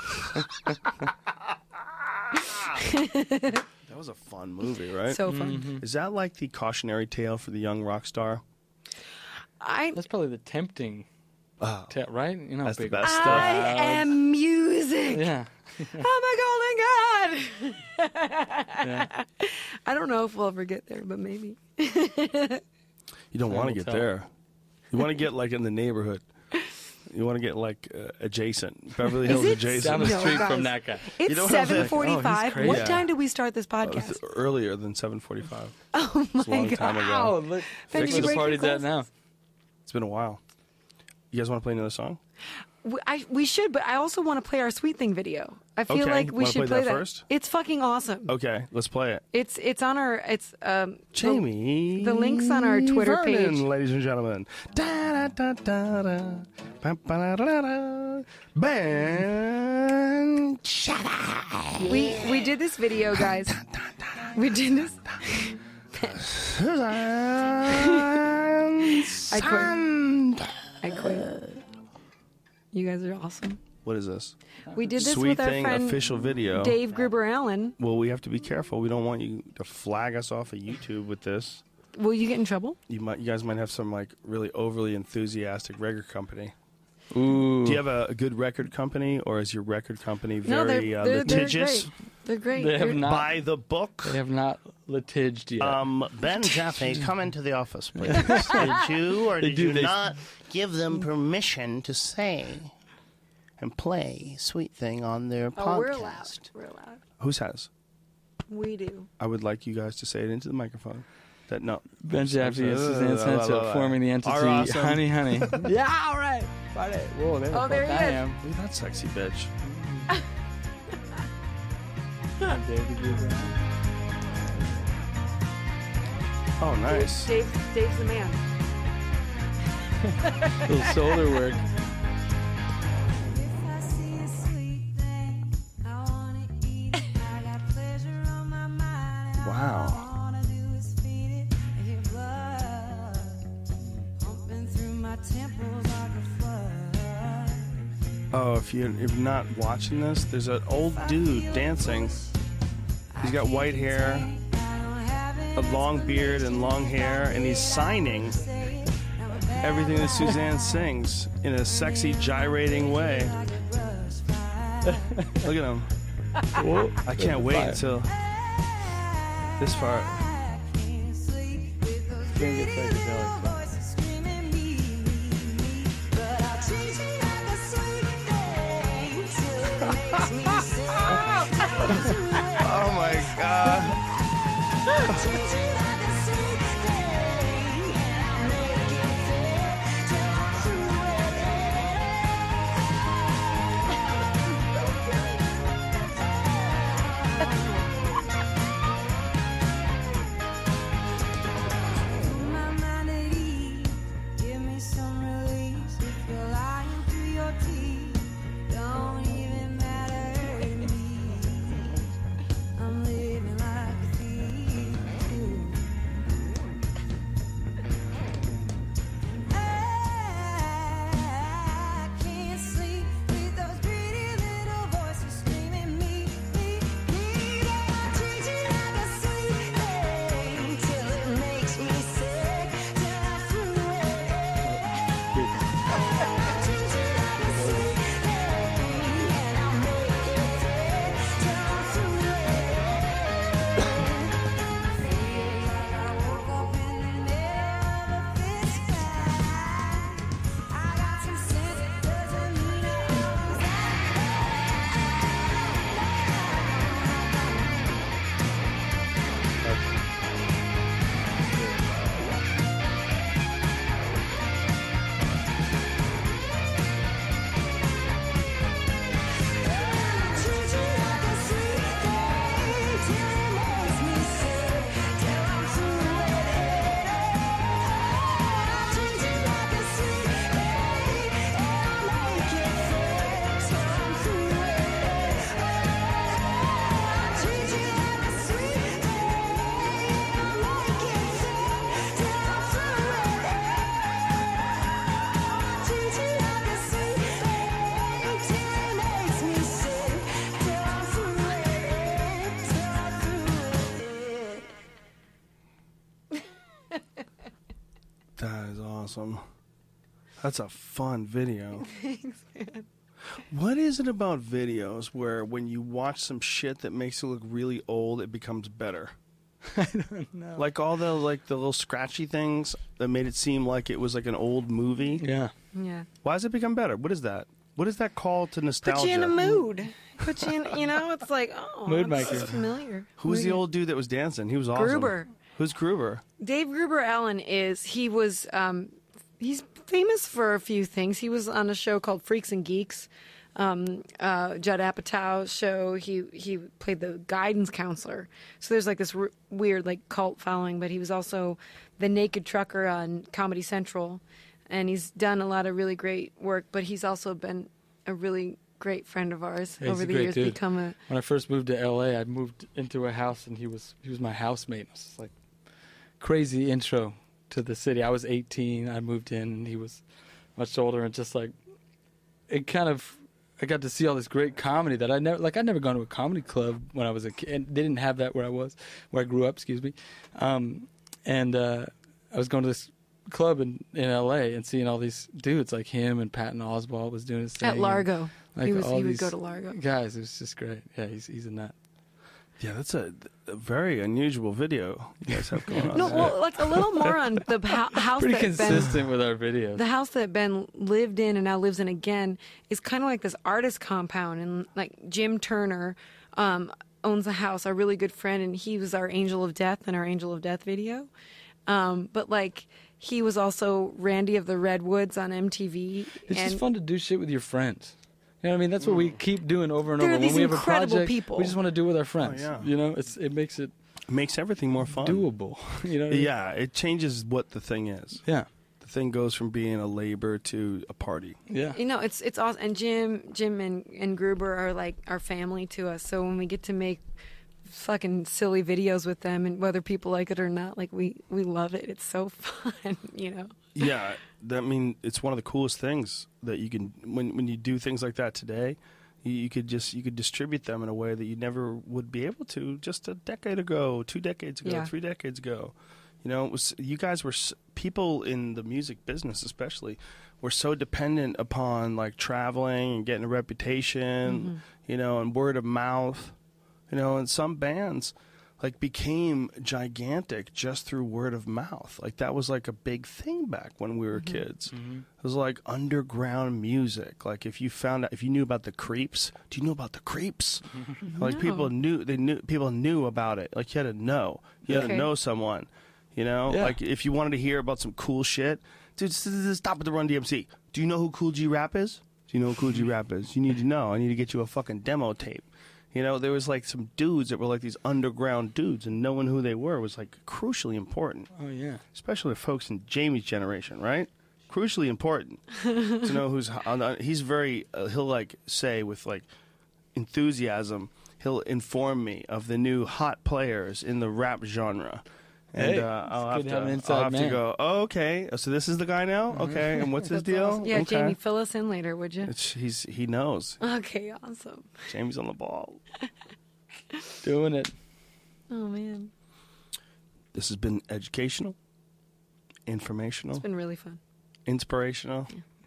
That was a fun movie, right? So fun. Mm-hmm. Is that like the cautionary tale for the young rock star? I That's probably the tempting, Oh, ta- right? You know, that's the big best I stuff. am music. Yeah. I'm a golden god. Yeah. I don't know if we'll ever get there, but maybe. You don't Time want to will get tell. there. You want to get like in the neighborhood. You want to get like uh, adjacent, Beverly Hills it adjacent. Down the No, street guys. from that guy. It's don't have, like, seven forty-five. oh, he's What crazy. time did we start this That was podcast? earlier than seven forty-five. Oh It's a my long god! time ago. Oh, look. Ben, Fix did you the break your party's at now. glasses? It's been a while. You guys want to play another song? We, I, we should, but I also want to play our Sweet Thing video. I feel Okay. like we Wanna should play play that first? It's fucking awesome. Okay, let's play it. It's it's on our it's um the- Jamie. the link's on our Twitter Vernon, page. ladies and gentlemen. Da, da, da, da, da. Ba, ba, da, da, da. Ben. Shut up. We we did this video, guys. We did this. I quit. I quit. You guys are awesome. What is this? We did this Sweet with our Thing friend official video. Dave Gruber Allen. Well, we have to be careful. We don't want you to flag us off of YouTube with this. Will you get in trouble? You might, you guys might have some like really overly enthusiastic record company. Ooh. Do you have a, a good record company, or is your record company No, very they're, uh, they're, they're litigious? great. They're great. They have They're- not- By the book? They have not litiged yet. Um, Ben Jaffe, come into the office, please. Did you or They did do, you they- not give them permission to say and play Sweet Thing on their Oh, podcast? we're allowed. We're allowed. Whose has? We do. I would like you guys to say it into the microphone. That no. Ben Jaffe and Uh, Suzanne la, la, Senso la. forming the entity Are awesome. Honey Honey. Yeah, all right. Friday. Whoa, there, Oh, there he I is. am. Look at that sexy bitch. I'm David Gruber. Oh, nice. Dave, Dave's the man. Little solar work. If I see a sweet thing, I wanna eat it. I got pleasure on my mind. And Wow. all I wanna do is feed it. I hear blood pumping through my temples like a flood. Oh, if you're, if you're not watching this, there's an old dude dancing. He's got white hair, a long beard and long hair, and he's signing everything that Suzanne sings in a sexy, gyrating way. Look at him. Whoa. I can't wait Fire. until this part. It's gonna get psychedelic. Voices screaming me, me, me. But I'll treat you like a sweet thing till it makes me sick. Oh my god. I'll treat you like a sweet thing, and I'll make it fit till I'm through with it. My mind at ease, give me some release. If you're lying through your teeth, don't even matter to me. I'm living like a thief. I can't sleep with those pretty little voices screaming me, me, me. I'll treat you like a sweet thing till it makes me sick, till I'm through with it. I'll treat you like a sweet thing, and I'll make it fit till I'm through with it. Feels like I woke up in the middle of a fist fight. I got some sense, it doesn't mean I always treat you like a sweet thing till it makes me sick, till I'm through with it. Treat you like a sweet thing, and I'll make it fit till I'm through with it. Treat you like a sweet thing, and I'll make it fit till I'm through with it. Treat you like a sweet thing till it makes me sick, till I'm through with it, till I'm through with it. That is awesome. That's a fun video. Thanks, man. What is it about videos where when you watch some shit that makes it look really old, it becomes better? I don't know. Like all the like the little scratchy things that made it seem like it was like an old movie. Yeah. Yeah. Why does it become better? What is that? What is that call to nostalgia? Put you in a mood. Put you in, you know, it's like, oh, Mood this maker. is familiar. Who was the old dude that was dancing? He was awesome. Gruber. Who's Gruber? Dave Gruber Allen is, he was, um, he's famous for a few things. He was on a show called Freaks and Geeks, um, uh, Judd Apatow's show. He, he played the guidance counselor. So there's like this r- weird like cult following, but he was also the naked trucker on Comedy Central. And he's done a lot of really great work, but he's also been a really great friend of ours. Yeah, he's Over a the great years, dude. become a When I first moved to L A, I moved into a house, and he was he was my housemate. It was just like crazy intro to the city. I was eighteen. I moved in, and he was much older, and just like it kind of. I got to see all this great comedy that I never like. I'd never gone to a comedy club when I was a kid, and they didn't have that where I was, where I grew up. Excuse me, um, and uh, I was going to this club in, in L A and seeing all these dudes like him and Patton Oswalt was doing his thing. at Largo. Like he was all he would these go to Largo. Guys, it was just great. Yeah, he's he's a nut. Yeah, that's a, a very unusual video you guys have going on. No, there. well, like a little more on the ho- house Pretty that Ben, consistent with our videos. the house that Ben lived in and now lives in again is kind of like this artist compound, and like Jim Turner um, owns the house, our really good friend, and he was our Angel of Death in our Angel of Death video. Um, but like he was also Randy of the Redwoods on M T V. It's and just fun to do shit with your friends. You know what I mean? That's what we keep doing over and There over. are these when we have a incredible project, people. we just want to do it with our friends. yeah. You know, it's it makes it Makes everything more fun. doable. You know? What I mean? Yeah, it changes what the thing is. Yeah. The thing goes from being a labor to a party. Yeah. You know, it's it's awesome. And Jim, Jim and, and Gruber are like our family to us. So when we get to make fucking silly videos with them, and whether people like it or not, like we we love it. It's so fun, you know. Yeah, that, I mean, it's one of the coolest things that you can when when you do things like that today. You, you could just you could distribute them in a way that you never would be able to just a decade ago, two decades ago, Yeah. three decades ago. You know, it was you guys were s- people in the music business, especially, were so dependent upon like traveling and getting a reputation, you know, and word of mouth. You know, and some bands like became gigantic just through word of mouth. Like that was like a big thing back when we were kids. It was like underground music. Like if you found out, if you knew about the Creeps, do you know about the Creeps? Like people knew, they knew, people knew about it. Like you had to know, you had Okay. to know someone. You know, Yeah. like if you wanted to hear about some cool shit, dude, s- s- stop at the Run D M C. Do you know who Cool G Rap is? Do you know who Cool G Rap is? You need to know. I need to get you a fucking demo tape. You know, there was like some dudes that were like these underground dudes, and knowing who they were was like crucially important, Oh yeah. especially folks in Jamie's generation, right? Crucially important to know who's on the, he's very uh, he'll like say with like enthusiasm, he'll inform me of the new hot players in the rap genre. And Hey, uh, I'll it's have, good to have to, an inside I'll have to man. go, oh, okay, so this is the guy now? Okay, and what's his That's deal? awesome. Yeah, okay. Jamie, fill us in later, would you? It's, he's, he knows. Okay, awesome. Jamie's on the ball. Doing it. Oh man, This has been educational, informational, it's been really fun. inspirational.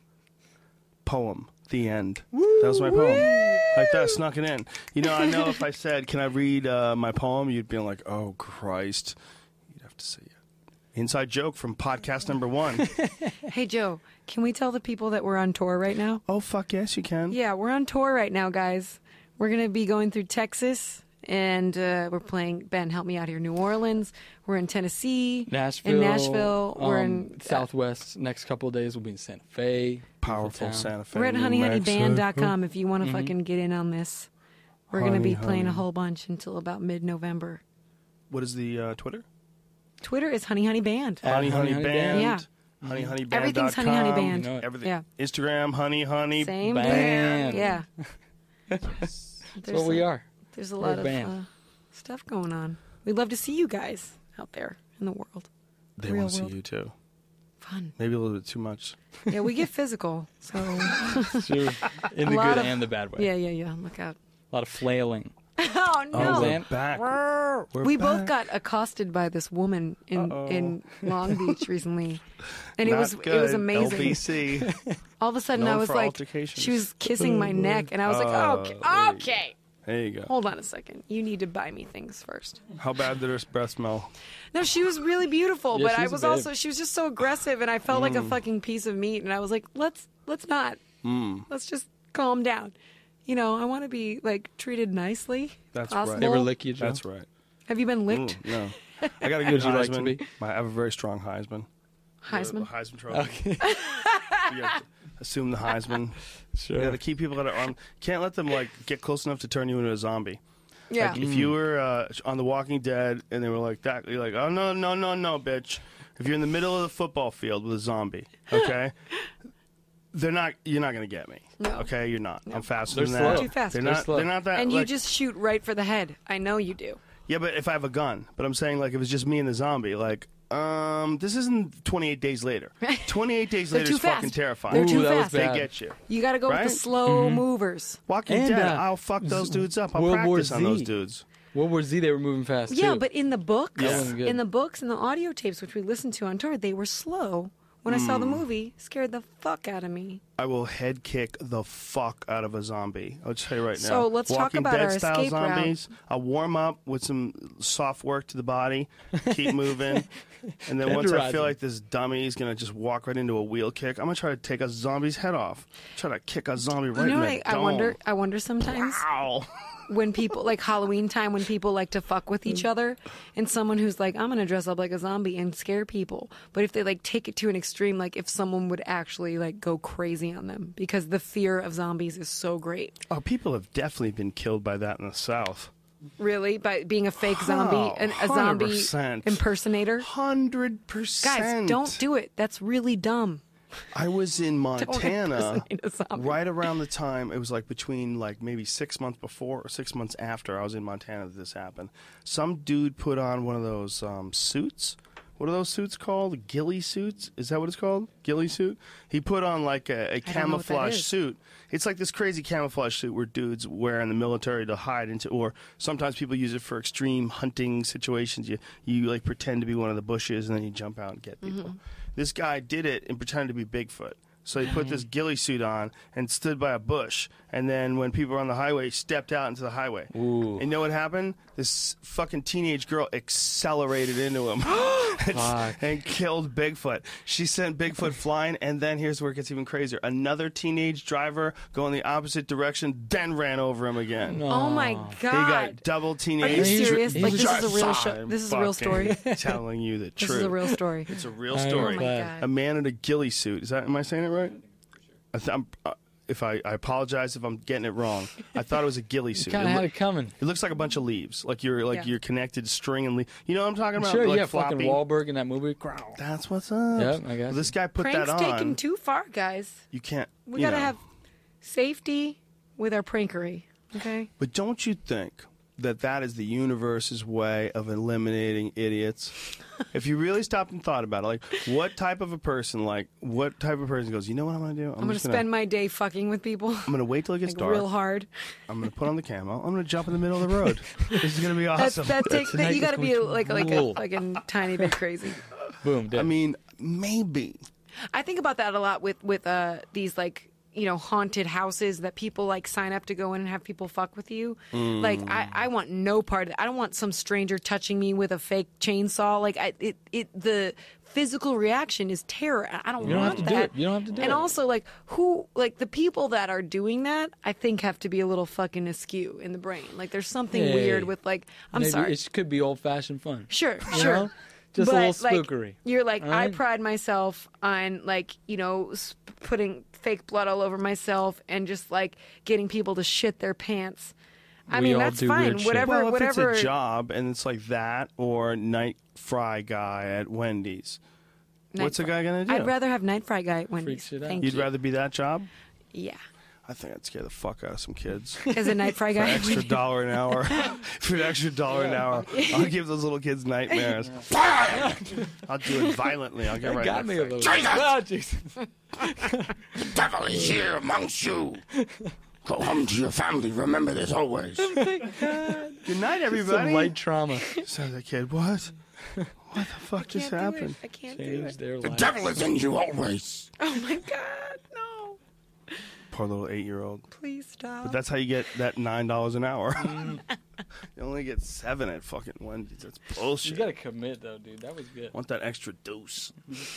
Poem. The end. That was my poem. Like that, snuck it in. You know, I know if I said, "Can I read uh, my poem?" You'd be like, "Oh Christ!" You'd have to say it. Inside joke from podcast number one. Hey Joe, can we tell the people that we're on tour right now? Oh fuck yes, you can. Yeah, we're on tour right now, guys. We're gonna be going through Texas, and uh, we're playing. Ben, help me out here. New Orleans. We're in Tennessee. Nashville. In Nashville. We're um, in. uh, Southwest. Next couple of days we'll be in Santa Fe. Powerful Beautiful town. Santa Fe. We're at New honey honey band dot com Mexico. if you want to Mm-hmm. fucking get in on this. We're gonna be Honey, playing a honey. whole bunch until about mid-November. What is the uh, Twitter? Twitter is honey honey band. At Honey Honey Honey Band. Yeah. Honey Honey Band. Everything's Honey Honey Band. You know it. Everything. Yeah. Instagram Honey Honey Same Band. thing. Yeah. That's There's what we a- are. There's a We're a lot of band. uh, stuff going on. We'd love to see you guys out there in the world. They Real want to see world. you too. Fun. Maybe a little bit too much. Yeah, we get physical. So It's true. In A the lot good of- and the bad way. yeah, yeah, yeah. Look out. A lot of flailing. Oh know Oh, what we're I'm saying? back. no. We're We both back. got accosted by this woman in Uh-oh. in Long Beach recently, and it Not was it good. was amazing. L B C. All of a sudden, Known I was for like, altercations. she was kissing my neck, and I was Oh, like, there okay, you okay. There you go. Hold on a second. You need to buy me things first. How bad did her breath smell? No, she was really beautiful, Yeah, but I she's a was babe. also she was just so aggressive, and I felt like a Mm. fucking piece of meat. And I was like, let's let's not. Mm. Let's just calm down. You know, I want to be like treated nicely. That's possible. right. Never lick you, Joe. That's right. Have you been licked, Mm, no. I got a good Would you like to Heisman. be? I have a very strong Heisman. Heisman? The Heisman trophy. Okay. You have to assume the Heisman. Sure. You got to keep people at arm. Can't let them like get close enough to turn you into a zombie. Yeah. Like if you were uh, on The Walking Dead and they were like that, you're like, oh no, no, no, no, bitch. If you're in the middle of the football field with a zombie, okay, they're not. You're not gonna get me. No. Okay, you're not. I'm faster They're than slow. that. Too fast. They're They're not. slow. They're not that. And you like- just shoot right for the head. I know you do. Yeah, but if I have a gun, but I'm saying like if it's just me and the zombie, like um, this isn't twenty-eight days later. twenty-eight days They're later too is fucking fast. terrifying. They're Ooh, too that was fast. They bad. get you. You got to go with Right? the slow Mm-hmm. movers. Walking And, Dead. uh, I'll fuck those dudes up. I'll World War practice on those Z. dudes. World War Z, they were moving fast Yeah, too. but in the books, That wasn't good. in the books and the audio tapes which we listened to on tour, they were slow. When I Hmm. saw the movie, scared the fuck out of me. I will head kick the fuck out of a zombie. I'll tell you right now. So let's talk Walking about Dead our style escape route. zombies. I'll warm up with some soft work to the body, keep moving, and then once I feel Tenderizing. like this dummy is gonna just walk right into a wheel kick, I'm gonna try to take a zombie's head off. Try to kick a zombie right You know in what the I, I dome. wonder? I wonder sometimes Ow. when people like Halloween time when people like to fuck with each other, and someone who's like, I'm gonna dress up like a zombie and scare people. But if they like take it to an extreme, like if someone would actually like go crazy on them because the fear of zombies is so great. Oh, people have definitely been killed by that in the South. Really, by being a fake zombie, Oh, and a one hundred zombie percent. impersonator. Hundred percent. Guys, don't do it. That's really dumb. I was in Montana impersonate a zombie. right around the time it was like between like maybe six months before or six months after I was in Montana that this happened. Some dude put on one of those um, suits. What are those suits called? Ghillie suits? Is that what it's called? Ghillie suit? He put on like a, a don't know what that camouflage is. suit. It's like this crazy camouflage suit where dudes wear in the military to hide into, or sometimes people use it for extreme hunting situations. You you like pretend to be one of the bushes and then you jump out and get people. Mm-hmm. This guy did it and pretended to be Bigfoot. So he put this ghillie suit on and stood by a bush. And then when people were on the highway, he stepped out into the highway. Ooh. And you know what happened? This fucking teenage girl accelerated into him and, and killed Bigfoot. She sent Bigfoot flying, and then here's where it gets even crazier. Another teenage driver going the opposite direction, then ran over him again. Oh my He god! got double Are teenage. you He's- serious? he's Like this just is a real show. I'm This is a real story. fucking telling you the This truth. is a real story. It's a real Oh story. Oh my glad. god! A man in a ghillie suit. Is that? Am I saying it right? I th- I'm, uh, if I, I apologize if I'm getting it wrong. I thought it was a ghillie suit. Kind It of had loo- it coming. It looks like a bunch of leaves, like you're like Yeah. you're connected string and leaf. You know what I'm talking about? Sure, like yeah, floppy. fucking Wahlberg in that movie. That's what's up. Yep, I got Well, you. this guy put Prank's that on. taken too far, guys. You can't. We you gotta know. have safety with our prankery. Okay. But don't you think that that is the universe's way of eliminating idiots? If you really stopped and thought about it, like what type of a person, like what type of person goes, you know what I'm gonna do? I'm, I'm gonna just spend my day fucking with people I'm gonna wait till it gets like dark. real hard. I'm gonna put on the camo. I'm gonna jump in the middle of the road. This is gonna be That's awesome. that takes that you Tonight gotta is be going to like like a rule. fucking tiny bit crazy. Boom. Dead. I mean, maybe. I think about that a lot with with uh these like you know haunted houses that people like sign up to go in and have people fuck with you. Like I, I want no part of it. I don't want some stranger touching me with a fake chainsaw. Like I, it it the physical reaction is terror. I don't You don't want have to do that. it. You don't have to do and it. also like who like the people that are doing that I think have to be a little fucking askew in the brain. Like there's something Hey. weird with like I'm Maybe sorry. It could be old fashioned fun. Sure, You sure. know? Just But, a little like, spookery. you're like, All I right? pride myself on like, you know, s- putting fake blood all over myself and just like getting people to shit their pants. I We mean, all that's do fine. weird shit. Whatever, Well, if whatever. it's a job and it's like that or night fry guy at Wendy's, Night what's a fry- guy gonna do? I'd rather have night fry guy at Wendy's. shit out. Thank You'd you. rather be that job? Yeah. I think I'd scare the fuck out of some kids. As a night fry For guy. an extra dollar an hour. For an extra dollar an hour. I'll give those little kids nightmares. I'll do it violently. I'll get That right got in me their a face. little. Oh, Jesus. The devil is here amongst you. Go home to your family. Remember this always. Good night, Some everybody. light trauma. Sounds like kid. What? What the fuck just Can't do it. happened? I can't do Change it. their The life. devil is in you always. Oh my God, no. Poor little eight-year-old. Please stop. But that's how you get that nine dollars an hour. You only get seven at fucking Wendy's. That's bullshit. You gotta commit though, dude. That was good. Want that extra dose?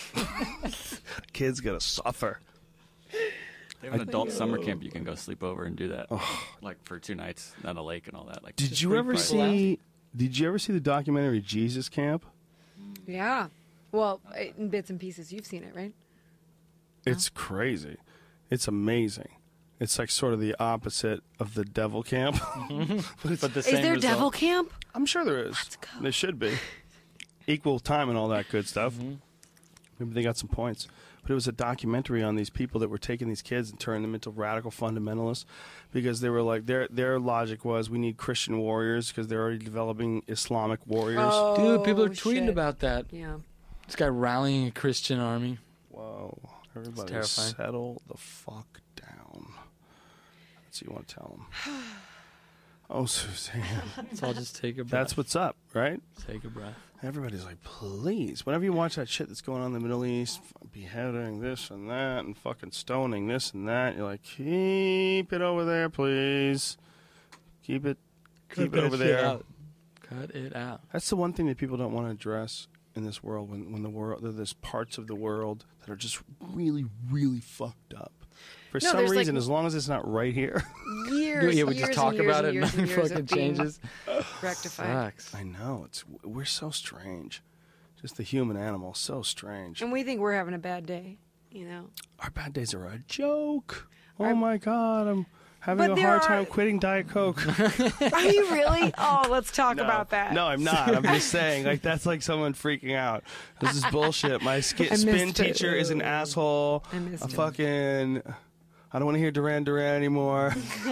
Kids gotta suffer. They have an adult summer camp you can go sleep over and do that, like for two nights on a lake and all that. Like, Did just you free ever private. see? Did you ever see the documentary Jesus Camp? Yeah. Well, in bits and pieces. You've seen it, right? It's crazy. It's amazing. It's like sort of the opposite of the devil camp. but it's, But the Is same there result. devil camp? I'm sure there is. go. There should be. Equal time and all that good stuff. Maybe they got some points. but it was a documentary on these people that were taking these kids and turning them into radical fundamentalists because they were like their their logic was we need Christian warriors because they're already developing Islamic warriors. Oh, Dude, people are tweeting shit. about that. Yeah. This guy rallying a Christian army. Whoa, everybody terrifying. settle the fuck down. That's what you want to tell them. Oh, Suzanne. Let's all just take a breath. That's what's up, right? Take a breath. Everybody's like, please. Whenever you watch that shit that's going on in the Middle East, beheading this and that, and fucking stoning this and that, you're like, keep it over there, please. Keep it, keep it over there. Out. Cut it out. That's the one thing that people don't want to address in this world. When when the world there's parts of the world that are just really, really fucked up. For No, some there's, like, reason, as long as it's not right here. Years, Yeah, we years just talk and years about and it years and and nothing years fucking of being changes. rectified. Sucks. I know it's we're so strange. Just the human animal, so strange. And we think we're having a bad day, you know. Our bad days are a joke. Oh Our- my God, I'm having But a there hard are- time quitting Diet Coke. Are you really? Oh, let's talk no, about that. No, I'm not. I'm just saying, like, that's like someone freaking out. This is bullshit. My ski- I spin missed it. teacher is an asshole. I missed A him. fucking. I don't want to hear Duran Duran anymore.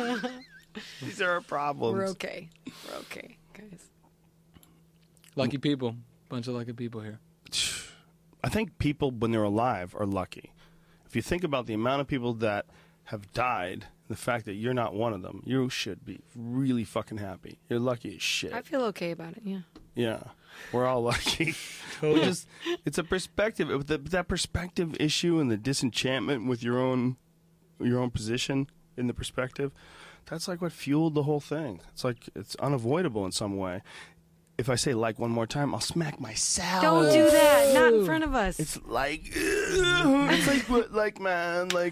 These are our problems. We're okay. We're okay, guys. Lucky people. Bunch of lucky people here. I think people, when they're alive, are lucky. If you think about the amount of people that have died, the fact that you're not one of them, you should be really fucking happy. You're lucky as shit. I feel okay about it, yeah. Yeah, we're all lucky. We just, it's a perspective. With the, that perspective issue and the disenchantment with your own, your own position in the perspective, that's like what fueled the whole thing. It's like it's unavoidable in some way. If I say like one more time, I'll smack myself. Don't do that. Not in front of us. It's like, it's like, what, like, man, like,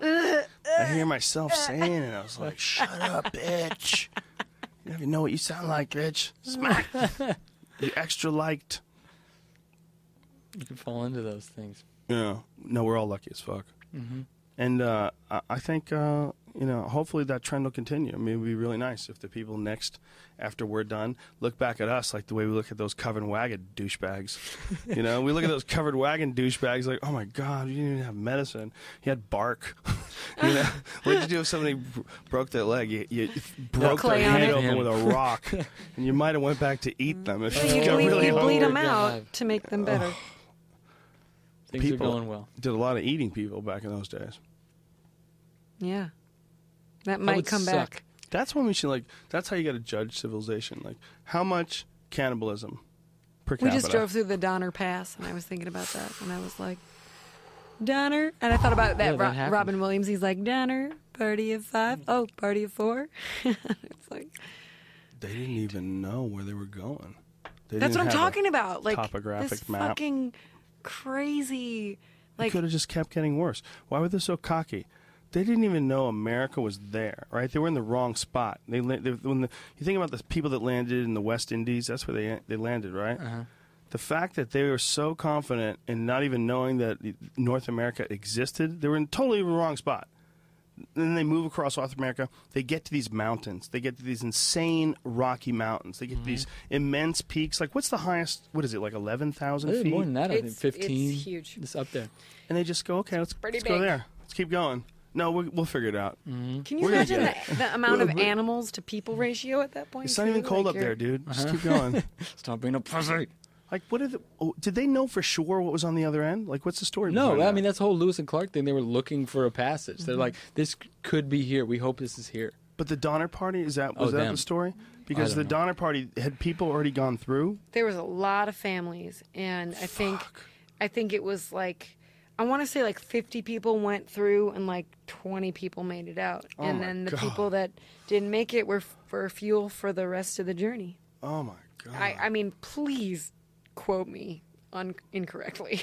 I hear myself saying it, and I was like, shut up, bitch. You don't even know what you sound like, bitch. Smack. You extra liked. You can fall into those things. Yeah. No, we're all lucky as fuck. Mm-hmm. And uh, I I think, uh, you know, hopefully that trend will continue. I mean, it would be really nice if the people next, after we're done, look back at us like the way we look at those covered wagon douchebags. You know, we look at those covered wagon douchebags like, oh my God, you didn't even have medicine. You had bark. You know, what did you do if somebody b- broke their leg? You, you broke their Clay on head it. open with a rock, and you might have went back to eat them if you you got bleed, really you bleed hungry. them God. out to make them better. Things People- are going well. Did a lot of eating people back in those days. Yeah. That That might would come suck. back. That's when we should like. That's how you got to judge civilization. Like how much cannibalism per We capita. just drove through the Donner Pass, and I was thinking about that, and I was like, Donner? And I thought about that, Yeah, that Ro- happened. Robin Williams. He's like, Donner, party of five. Oh, party of four. It's like, They didn't even know where they were going. They that's didn't what I'm have a- talking about. Like, topographic this map. fucking crazy. It Like, could have just kept getting worse. Why were they so cocky? They didn't even know America was there, right? They were in the wrong spot. They, la- they when the, you think about the people that landed in the West Indies, that's where they they landed, right? Uh-huh. The fact that they were so confident in not even knowing that North America existed, they were in totally the wrong spot. Then they move across North America. They get to these mountains. They get to these insane rocky mountains. They get to these immense peaks. Like, what's the highest? What is it? Like eleven thousand Eh, feet? More than that, I think. It's- fifteen. it's huge. It's up there. And they just go, okay, let's, pretty let's go big. there. Let's keep going. No, we'll, we'll figure it out. Mm-hmm. can you We're gonna imagine get the, the amount of We're- we're- animals to people ratio at that point? It's not too? even cold Like, up there, you're- dude. Just Uh-huh. keep going. Stop being a pussy. Like, what did the, oh, did they know for sure what was on the other end? Like, what's the story? No, behind I that? mean, that's the whole Lewis and Clark thing. They were looking for a passage. They're like, this c- could be here. We hope this is here. But the Donner Party, is that was Oh, that them. the story? Because the don't know. Donner Party had people already gone through. There was a lot of families, and I think, I think it was like, I want to say like fifty people went through, and like twenty people made it out, Oh and my then the God. people that didn't make it were for fuel for the rest of the journey. Oh my god! I, I mean, please quote me un- incorrectly.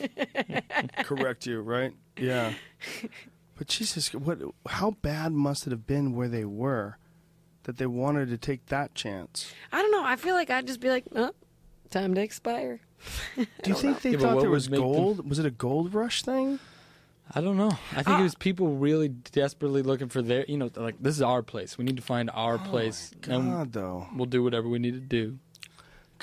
Correct you, right? Yeah. But Jesus, what? How bad must it have been where they were, that they wanted to take that chance? I don't know. I feel like I'd just be like, oh, time to expire. Do you think they Yeah, but thought what there would was make them- gold? Was it a gold rush thing? I don't know. I think Ah. it was people really desperately looking for their, you know, like, this is our place. We need to find our place. God, And though. we'll do whatever we need to do.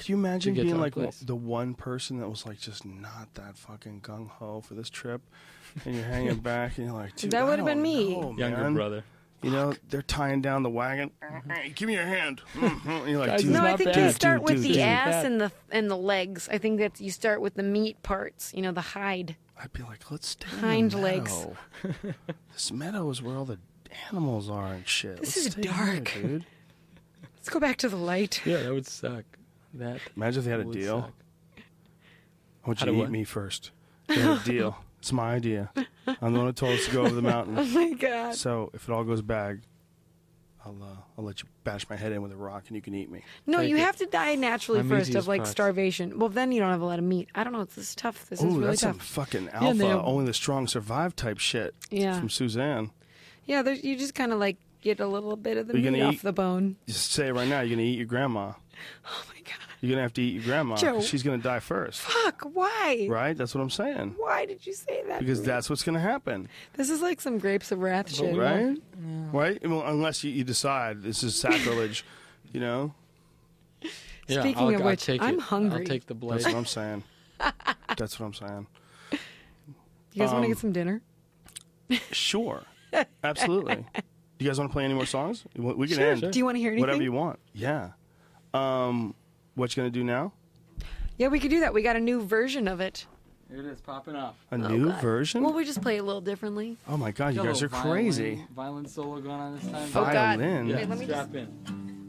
Could you imagine get to being our like place. the one person that was like just not that fucking gung ho for this trip, and you're hanging back and you're like, dude, That I would've been don't me. know, Younger man. brother. You know, they're tying down the wagon. Hey, give me your hand. Mhm. And you're like, Guys, dude, it's No, I not think bad. you dude, start dude, with dude, the dude. ass Bad. and the and the legs. I think that you start with the meat parts. You know, the hide. I'd be like, let's stay Hind in the legs. meadow. This meadow is where all the animals are and shit. This Let's is stay here, dark. dude. Let's go back to the light. Yeah, that would suck. That Imagine if they had a would deal. suck. I want How you to to eat what? me first. They had a deal. It's my idea. I'm the one who told us to go over the Oh mountain. my god. So if it all goes bad, I'll uh, I'll let you bash my head in with a rock and you can eat me. No, Take you it. have to die naturally I'm first easy of as like crust. starvation. Well, then you don't have a lot of meat. I don't know. This is tough. This is Ooh, really that's some tough. fucking Yeah, alpha. they have- Only the strong survive type shit. Yeah. From Suzanne. Yeah, there's, you just kind of like get a little bit of the You're meat gonna off eat- the bone. Just say it right now. You're gonna eat your grandma. Oh my god. You're gonna have to eat your grandma. Joe. She's gonna die first. Fuck. Why? Right? That's what I'm saying. Why did you say that? Because to me? that's what's gonna happen. This is like some grapes of wrath shit. Right? Right? Well, unless you, you decide this is sacrilege, you know? Yeah, Speaking I'll, of I'll which, take I'm it. hungry. I'll take the blade. That's what I'm saying. That's what I'm saying. You guys want to Um, get some dinner? Sure. Absolutely. Do you guys want to play any more songs? We we can Sure. end Do you want to hear anything? whatever you want. Yeah. Um, what you gonna do now? Yeah, we could do that. We got a new version of it. Here it is, popping off. A new God. version? Well, we just play it a little differently. oh my god, you Got a guys are little violin- crazy. Violin solo going on this time. Oh, God. Violin. Yeah, Wait, let me strap in.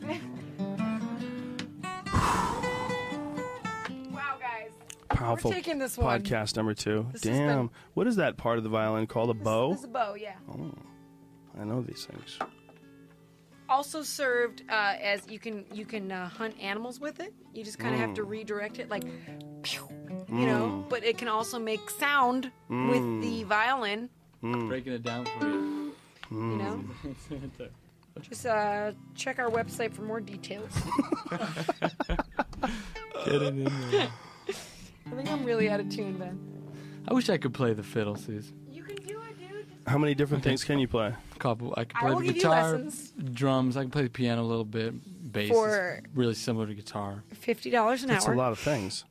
Wow, guys. Powerful We're taking this one. podcast number two. This has Damn. been- What is that part of the violin called? A bow? This is a bow, yeah. I know these things. Also served uh, as you can you can uh, hunt animals with it. You just kind of Mm. have to redirect it, like, pew, you know. But it can also make sound Mm. with the violin. Breaking it down for you. You know. Just uh, check our website for more details. Get it in there. I think I'm really out of tune, Ben. I wish I could play the fiddle, Suze. You can do it, dude. How many different things can you play? Couple. I could I play will the give you guitar, lessons. drums. I can play the piano a little bit. Bass For- is really similar to guitar. Fifty dollars an That's hour. a lot of things.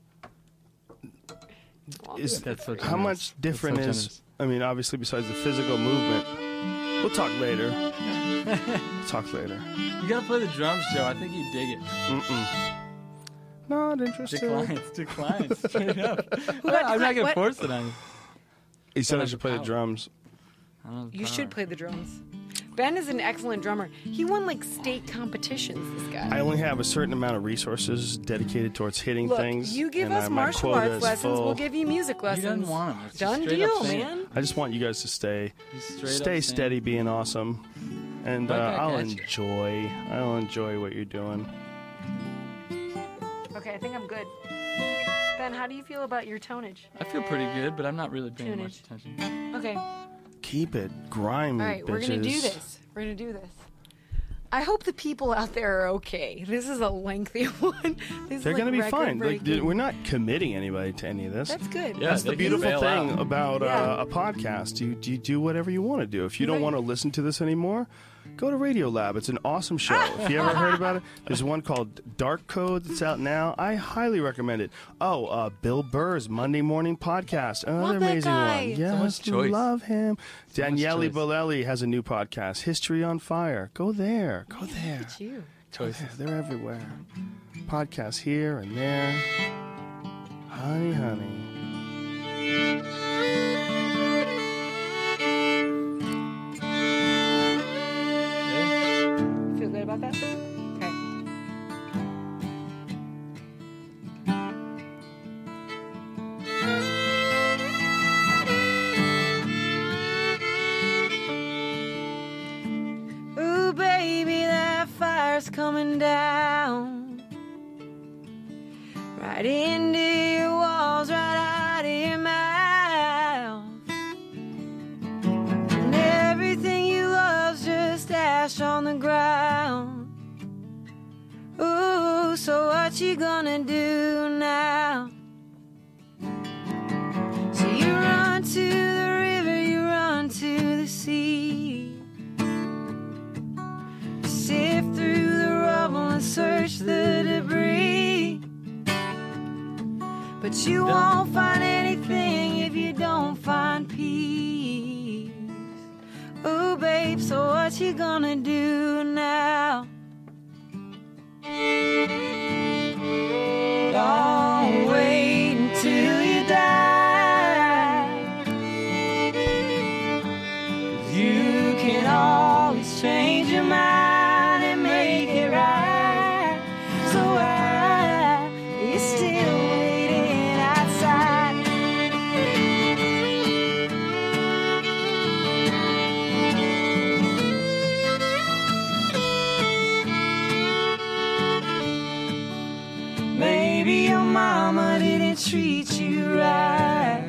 I'll do Is it. That's so how generous. much different That's so is? generous. I mean, obviously, besides the physical movement. We'll talk later. We'll talk later. You gotta play the drums, Joe. I think you dig it. Mm-mm. Not interested. Declines, declines. Straight up. got I'm not declined? gonna What? force it on you. He said I Don't should have play the the power. drums. I don't know the You power. should play the drums. Ben is an excellent drummer. He won like state competitions. This guy. I only have a certain amount of resources dedicated towards hitting Look, things. you give and us I- my martial quota arts is lessons, full. we'll give you music lessons. He doesn't want them. It's just Done straight deal, up saying it. man. I just want you guys to stay, He's straight up stay saying steady, being awesome, and uh, Right back I'll at you. enjoy. I'll enjoy what you're doing. Okay, I think I'm good. Ben, how do you feel about your tonage? I feel pretty good, but I'm not really paying much Tunage. attention. Okay. Keep it grimy, All right, bitches. we're gonna do this. We're gonna do this. I hope the people out there are okay. This is a lengthy one. This is They're like gonna be fine. Like, record-breaking. we're not committing anybody to any of this. That's good. Yeah, That's they the can beautiful bail thing out. about Yeah. uh, a podcast. You, you do whatever you want to do. If you don't Right. want to listen to this anymore, go to Radio Lab. It's an awesome show. If you ever heard about it, there's one called Dark Code that's out now. I highly recommend it. Oh, uh, Bill Burr's Monday Morning Podcast, another Love that amazing guy. one. So Yes, much choice. love him. Daniele choice. Bolelli has a new podcast, History on Fire. Go there. Go there. Look at you. Choices. They're everywhere. Podcasts here and there. Honey, honey. Feel good about that? Okay. Ooh, baby, that fire's coming down right into your walls, right out of your mouth. And everything you love's just ash on the ground. Ooh, so what you gonna do now? So you run to the river, you run to the sea. Sift through the rubble and search the debris. But you won't find anything if you don't find peace. Ooh, babe, so what you gonna do now? Don't wait until you die. 'Cause you can always change your mind and make it right. So why are you still waiting outside? Maybe your mama didn't treat you right.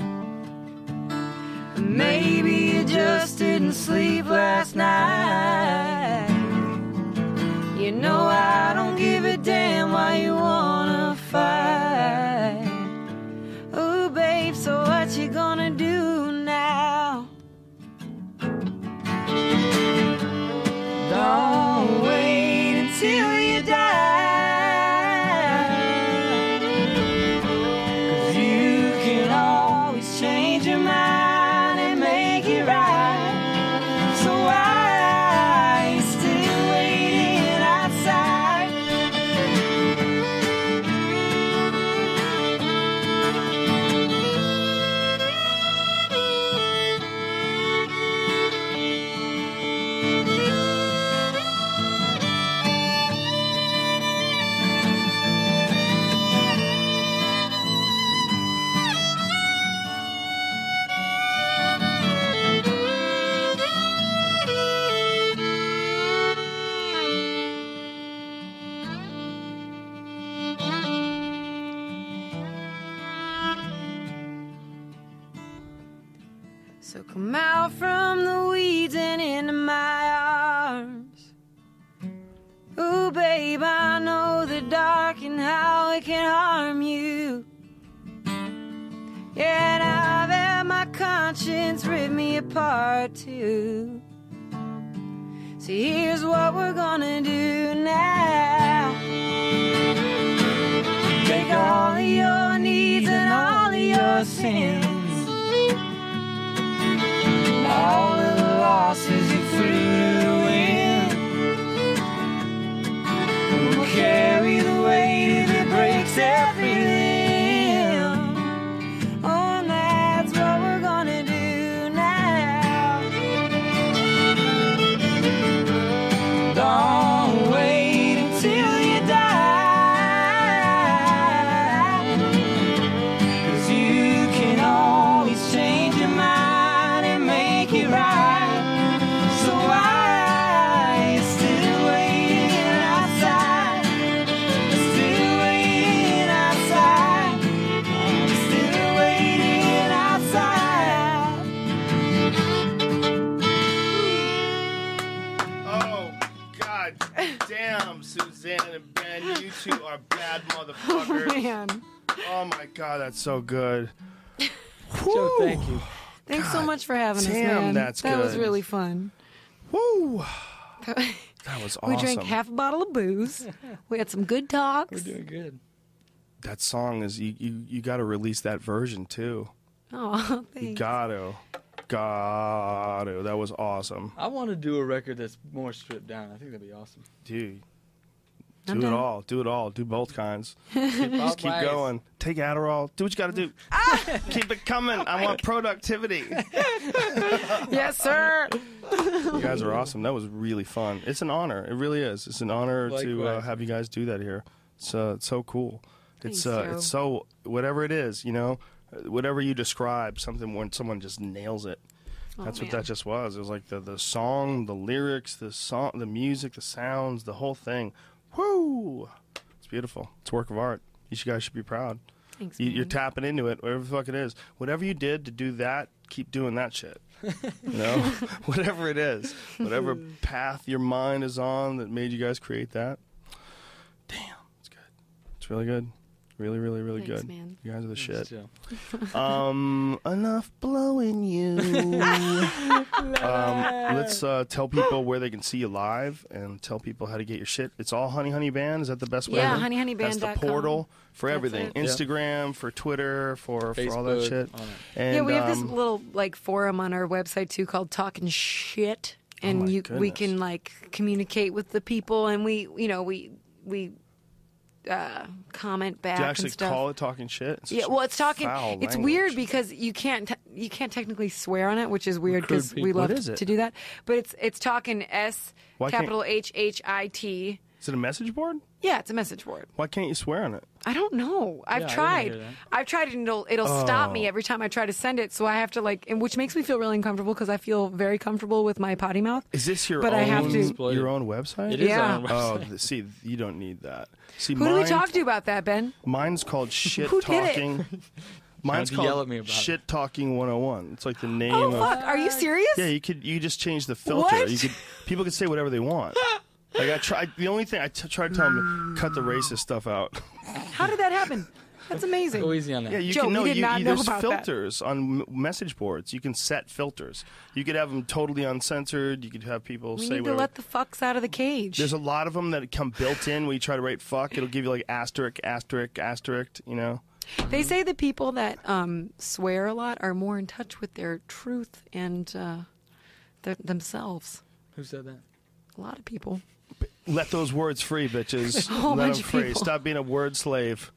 Maybe you just didn't sleep last night. You know I don't give a damn why you wanna fight. Ooh, babe, so what you gonna do now? Don't wait until you die. Change your mind and make it right. So why are you still waiting outside? So come out from the weeds and into my arms. Ooh, babe, I know the dark and how it can harm you. Yeah, and I've had my conscience rip me apart too. So here's what we're gonna do now. Take all of your needs and all of your sins, all of the losses you threw to the wind. We'll carry the weight if it breaks every limb. Oh, and that's what we're gonna do now. Don't wait until you die, 'cause you can always change your mind and make it right. So why are you still waiting outside? Still waiting outside. Still waiting outside. Oh, God damn, Suzanne and Ben, you two are bad motherfuckers. Man. Oh, my God, that's so good. Joe, thank you. Thanks so much for having us, damn, man. that's that was good. really fun. Woo! That was awesome. We drank half a bottle of booze. We had some good talks. We're doing good. That song is, you, you, you got to release that version, too. Oh, You thanks. got to. Got to. That was awesome. I want to do a record that's more stripped down. I think that'd be awesome. Dude. I'm Do it down. all. Do it all. Do both kinds. Keep Just keep going. Take Adderall. Do what you got to do. Keep it coming. I want productivity. Yes, sir. You guys are awesome. That was really fun. It's an honor. It really is. It's an honor to uh, Likewise. have you guys do that here. It's, uh, it's so cool. It's Thanks, uh, Joe. it's so whatever it is, you know, uh, whatever you describe, something when someone just nails it. That's Oh, what man. that just was. It was like the the song, the lyrics, the song, the music, the sounds, the whole thing. Woo! It's beautiful. It's a work of art. You should- guys should be proud. Thanks, You, man. you're tapping into it, whatever the fuck it is. Whatever you did to do that, keep doing that shit. You know, whatever it is, whatever path your mind is on that made you guys create that. Damn, it's good. It's really good. Really, really, really Thanks, good. man. You guys are the shit. So, Um, enough blowing you. um, let's uh, tell people where they can see you live and tell people how to get your shit. It's all Honey Honey Band. Is that the best way? Yeah, to- honey honey band That's dot the com. portal for That's everything. it. Yeah. Instagram, for Twitter, for for all that Facebook, shit. all that. And, yeah, we have this um, little like forum on our website too called Talking Shit, and Oh my you we goodness. can like communicate with the people, and we you know we we uh, comment back Do you and actually stuff. call it talking shit? It's Yeah, such well, it's talking. foul It's language. weird because you can't te- you can't technically swear on it, which is weird Crude because we people. love What is it? to do that. But it's it's talking S Why can't- capital H H I T. Is it a message board? Yeah, it's a message board. Why can't you swear on it? I don't know. I've Yeah, I didn't tried. hear that. I've tried and it'll it'll stop Oh. me every time I try to send it. So I have to like, and which makes me feel really uncomfortable because I feel very comfortable with my potty mouth. Is this your But own I have to- your own website? It is Yeah. on our Oh, website. th- see, you don't need that. See, Who mine, do we talk to about that, Ben? Mine's called Shit Who did it? Talking. Mine's to called yell at me about it. Shit Talking one oh one. It's like the name Oh of. fuck! Are you serious? Yeah, you could you just change the filter. What? You could people could say whatever they want. Like I try. The only thing I t- try to tell them to cut the racist stuff out. How did that happen? That's amazing. Go easy on that. Yeah, you Joe, can we know. did You, not you, know there's about that. filters on m- message boards. You can set filters. You could have them totally uncensored. You could have people We say need to whatever. let the fucks out of the cage. There's a lot of them that come built in. When you try to write fuck, it'll give you like asterisk, asterisk, asterisk. You know. They say the people that um, swear a lot are more in touch with their truth and uh, their, themselves. Who said that? A lot of people. Let those words free, bitches. A whole Let bunch them of free. people. Stop being a word slave.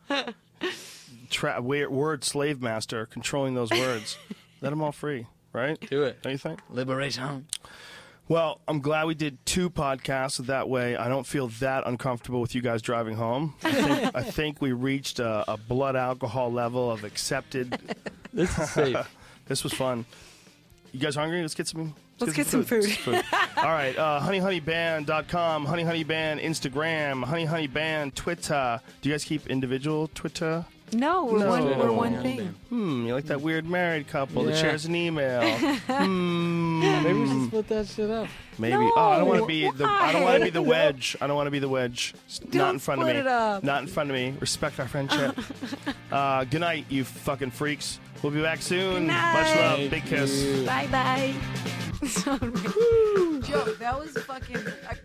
Tra- wa- word slave master, controlling those words. Let them all free, right? Do it. Don't you think? Liberation. Well, I'm glad we did two podcasts. So that way, I don't feel that uncomfortable with you guys driving home. I think, I think we reached a, a blood alcohol level of accepted. This is safe. This was fun. You guys hungry? Let's get some. Let's get some food. Let's get some food. All right, uh, honey honey band dot com, Honey Honey Band Instagram, Honey Honey Band Twitter. Do you guys keep individual Twitter? No, we're No. one. We're Oh. one thing. Hmm, you like that weird married couple that Yeah. shares an email? hmm, Maybe we should split that shit up. maybe. No, oh, I don't want to be the. I don't want to be the why? wedge. I don't want to be the wedge. S- Not Don't in front of split me. it up. Not in front of me. Respect our friendship. uh, good night, you fucking freaks. We'll be back soon. Good night. Much love. Thank Big kiss. you. Bye bye. Joe, that was fucking. I